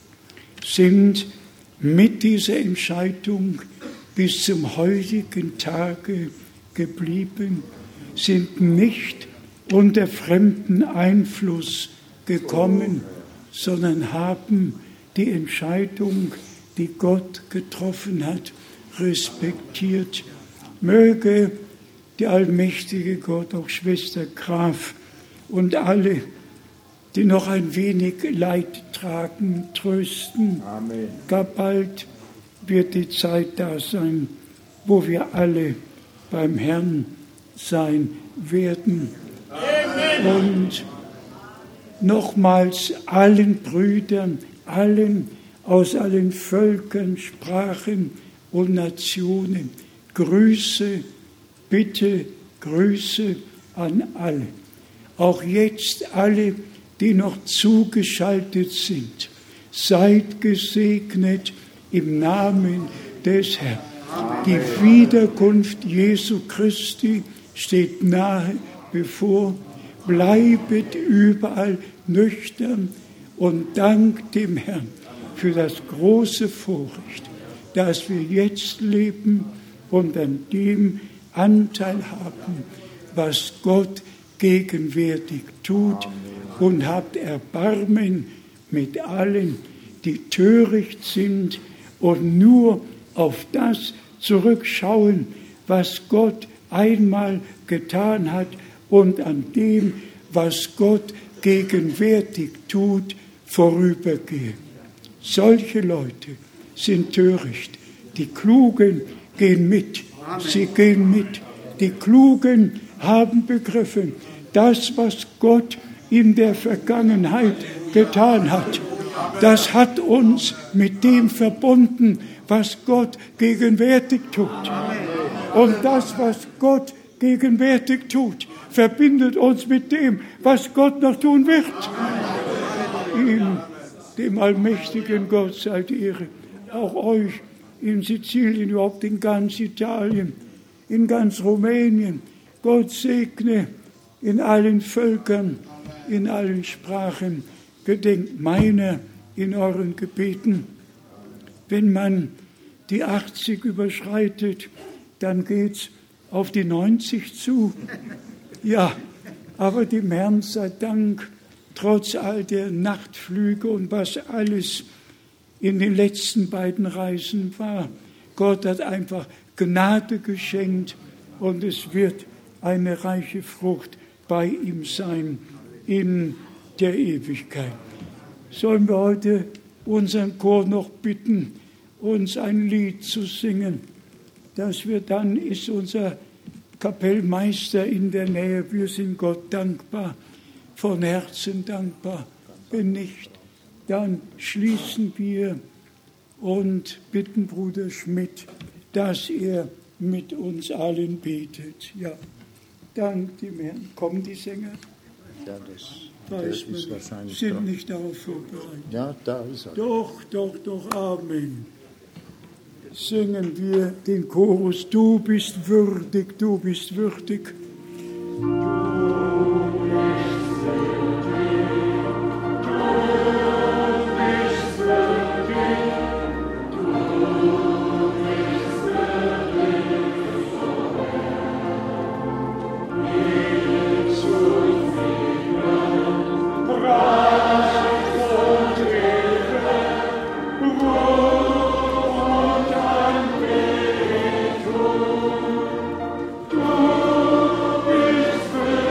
sind mit dieser Entscheidung bis zum heutigen Tage geblieben, sind nicht unter fremden Einfluss gekommen, sondern haben die Entscheidung, die Gott getroffen hat, respektiert. Möge der allmächtige Gott, auch Schwester Graf und alle, die noch ein wenig Leid tragen, trösten.
Amen.
Gar bald wird die Zeit da sein, wo wir alle beim Herrn sein werden. Amen. Und nochmals allen Brüdern, allen aus allen Völkern, Sprachen und Nationen Grüße Bitte Grüße an alle, auch jetzt alle, die noch zugeschaltet sind. Seid gesegnet im Namen des Herrn. Die Wiederkunft Jesu Christi steht nahe bevor. Bleibet überall nüchtern und dankt dem Herrn für das große Vorrecht, dass wir jetzt leben und an dem Anteil haben, was Gott gegenwärtig tut. Und habt Erbarmen mit allen, die töricht sind und nur auf das zurückschauen, was Gott einmal getan hat und an dem, was Gott gegenwärtig tut, vorübergehen. Solche Leute sind töricht. Die Klugen gehen mit. Sie gehen mit. Die Klugen haben begriffen, das, was Gott in der Vergangenheit getan hat, das hat uns mit dem verbunden, was Gott gegenwärtig tut. Und das, was Gott gegenwärtig tut, verbindet uns mit dem, was Gott noch tun wird. Ihm, dem allmächtigen Gott, sei die Ehre. Auch euch in Sizilien, überhaupt in ganz Italien, in ganz Rumänien. Gott segne in allen Völkern, in allen Sprachen. Gedenkt meiner in euren Gebeten. Wenn man die achtzig überschreitet, dann geht's auf die neunzig zu. Ja, aber dem Herrn sei Dank, trotz all der Nachtflüge und was alles in den letzten beiden Reisen war. Gott hat einfach Gnade geschenkt und es wird eine reiche Frucht bei ihm sein in der Ewigkeit. Sollen wir heute unseren Chor noch bitten, uns ein Lied zu singen, dass wir dann, ist unser Kapellmeister in der Nähe, wir sind Gott dankbar, von Herzen dankbar. Wenn nicht, dann schließen wir und bitten Bruder Schmidt, dass er mit uns allen betet. Ja, dank dem Herrn. Kommen die Sänger?
Ja, das,
Weiß
der ist wahrscheinlich
sind
dran.
nicht darauf vorbereitet.
Ja, da ist er.
Doch, doch, doch, Amen. Singen wir den Chorus, du bist würdig, du bist würdig.
Du bist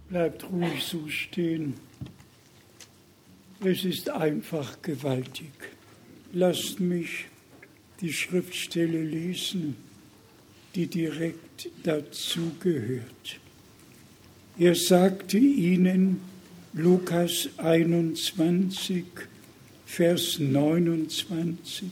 Bleibt ruhig so stehen. Es ist einfach gewaltig. Lasst mich die Schriftstelle lesen, die direkt dazu gehört. Er sagte ihnen, Lukas einundzwanzig, Vers neunundzwanzig.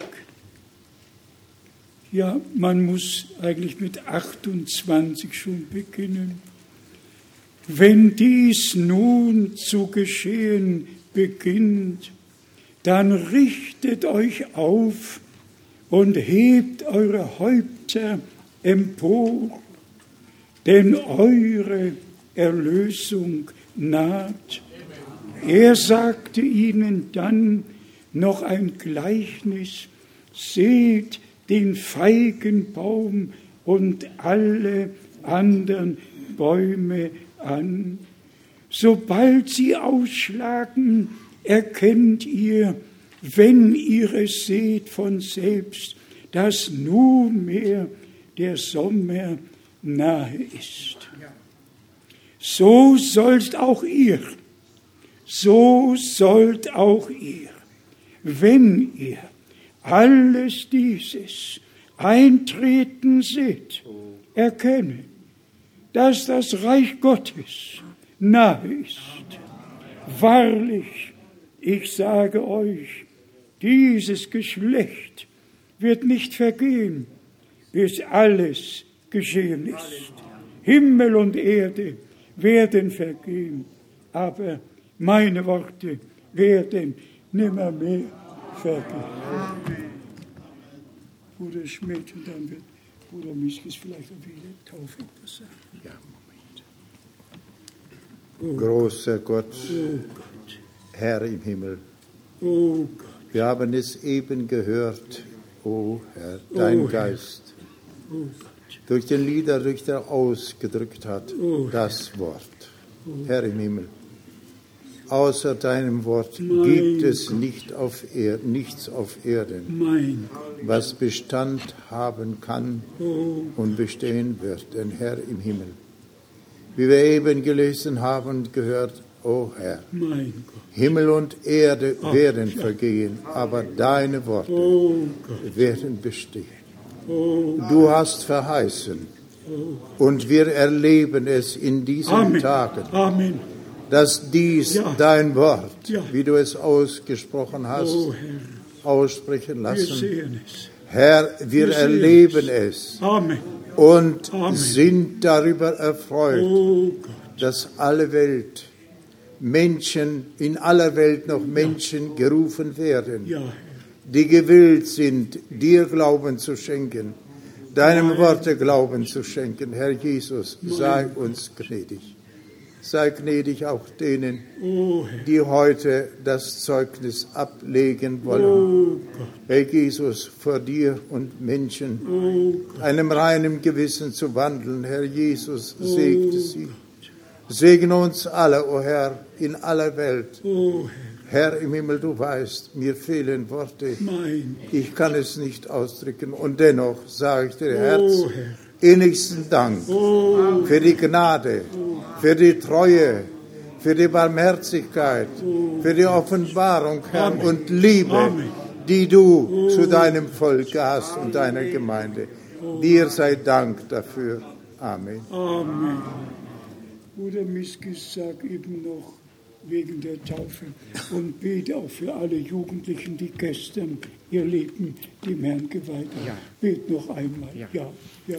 Ja, man muss eigentlich mit achtundzwanzig schon beginnen. Wenn dies nun zu geschehen beginnt, dann richtet euch auf und hebt eure Häupter empor, denn eure Erlösung naht. Er sagte ihnen dann noch ein Gleichnis: Seht den Feigenbaum und alle anderen Bäume an. Sobald sie ausschlagen, erkennt ihr, wenn ihr es seht, von selbst, dass nunmehr der Sommer nahe ist. So sollt auch ihr, so sollt auch ihr, wenn ihr alles dieses eintreten seht, erkennen, dass das Reich Gottes nahe ist. Wahrlich, ich sage euch, dieses Geschlecht wird nicht vergehen, bis alles geschehen ist. Himmel und Erde werden vergehen, aber meine Worte werden nimmermehr vergehen. Bruder Schmidt, und dann wird Bruder Miskis vielleicht auf die Taufe etwas sagen. Ja,
Moment. Oh. Großer Gott,
oh Gott,
Herr im Himmel,
oh Gott.
Wir haben es eben gehört, o oh Herr, dein
oh
Geist,
oh Gott.
durch den Liederrichter ausgedrückt hat,
oh
das Wort. Oh. Herr im Himmel, außer deinem Wort
mein
gibt es
Gott.
nicht auf er- nichts auf Erden,
Mein
was Bestand haben kann
oh.
und bestehen wird, denn Herr im Himmel. Wie wir eben gelesen haben und gehört, o Herr,
mein Gott.
Himmel und Erde
Ach,
werden
ja.
vergehen, aber deine Worte
Oh Gott.
werden bestehen.
Oh.
Du hast verheißen
Oh.
und wir erleben es in diesen
Amen.
Tagen,
Amen.
dass dies
Ja.
dein Wort,
Ja.
wie du es ausgesprochen hast,
Oh Herr,
aussprechen
wir
lassen.
sehen es.
Herr, wir
Wir sehen
erleben es
Amen.
und
Amen.
sind darüber erfreut,
Oh Gott.
dass alle Welt, Menschen, in aller Welt noch Menschen gerufen werden,
Ja, Herr.
die gewillt sind, dir Glauben zu schenken, deinem
Mein
Worte Glauben zu schenken. Herr Jesus, sei uns gnädig. Sei gnädig auch denen,
Oh Herr.
die heute das Zeugnis ablegen wollen.
Oh Gott.
Herr Jesus, vor dir und Menschen,
Oh Gott.
einem reinen Gewissen zu wandeln. Herr Jesus,
Oh
segne sie. Segne uns alle, o Herr, in aller Welt.
Oh Herr.
Herr im Himmel, du weißt, mir fehlen Worte.
Mein
Ich kann es nicht ausdrücken. Und dennoch sage ich dir,
Oh
Herz,
Herr.
innigsten Dank
Oh.
für die Gnade, für die Treue, für die Barmherzigkeit, für die Offenbarung, Herr,
Amen.
und Liebe,
Amen.
die du zu deinem Volk hast und deiner Gemeinde. Dir sei Dank dafür. Amen.
Amen. Bruder Miskis sagt eben noch wegen der Taufe und bete auch für alle Jugendlichen, die gestern ihr Leben dem Herrn geweiht haben.
Ja.
Bet noch einmal.
Ja.
Ja, ja.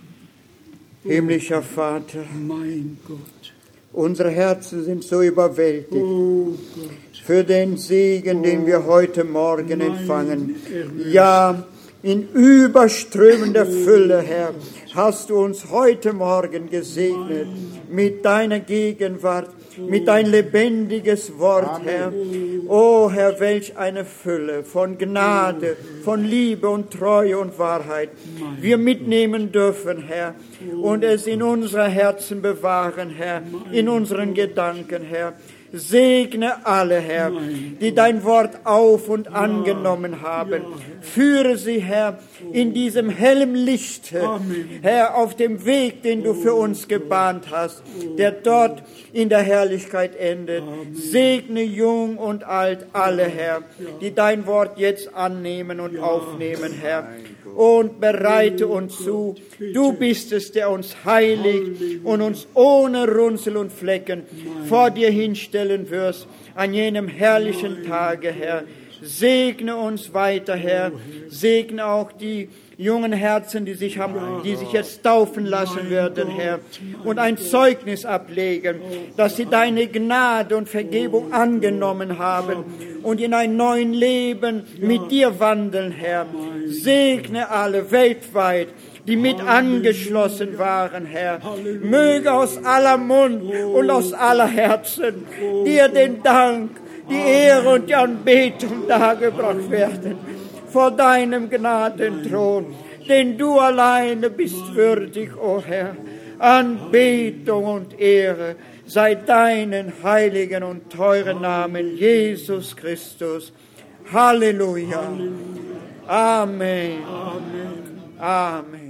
Himmlischer Vater,
Mein Gott.
unsere Herzen sind so überwältigt
Oh Gott.
für den Segen, den wir heute Morgen
Mein
empfangen.
Erlöser.
Ja, in überströmender Fülle, Herr, hast du uns heute Morgen gesegnet mit deiner Gegenwart, mit dein lebendiges Wort, Herr. Oh Herr, welch eine Fülle von Gnade, von Liebe und Treue und Wahrheit wir mitnehmen dürfen, Herr, und es in unsere Herzen bewahren, Herr, in unseren Gedanken, Herr. Segne alle, Herr, die dein Wort auf und angenommen haben. Führe sie, Herr, in diesem hellen Licht, Herr, auf dem Weg, den du für uns gebahnt hast, der dort in der Herrlichkeit endet. Segne jung und alt alle, Herr, die dein Wort jetzt annehmen und aufnehmen, Herr. Und bereite uns zu. Du bist es, der uns heiligt und uns ohne Runzel und Flecken vor dir hinstellen wirst an jenem herrlichen Tage, Herr. Segne uns weiter, Herr. Segne auch die jungen Herzen, die sich haben, die sich jetzt taufen lassen werden, Herr, und ein Zeugnis ablegen, dass sie deine Gnade und Vergebung angenommen haben und in ein neues Leben mit dir wandeln, Herr. Segne alle weltweit, die mit angeschlossen waren, Herr. Möge aus aller Mund und aus aller Herzen dir den Dank, die Ehre und die Anbetung dargebracht werden vor deinem Gnadenthron, denn du alleine bist würdig, o oh Herr. Anbetung und Ehre sei deinen heiligen und teuren Namen, Jesus Christus. Halleluja. Amen. Amen. Amen.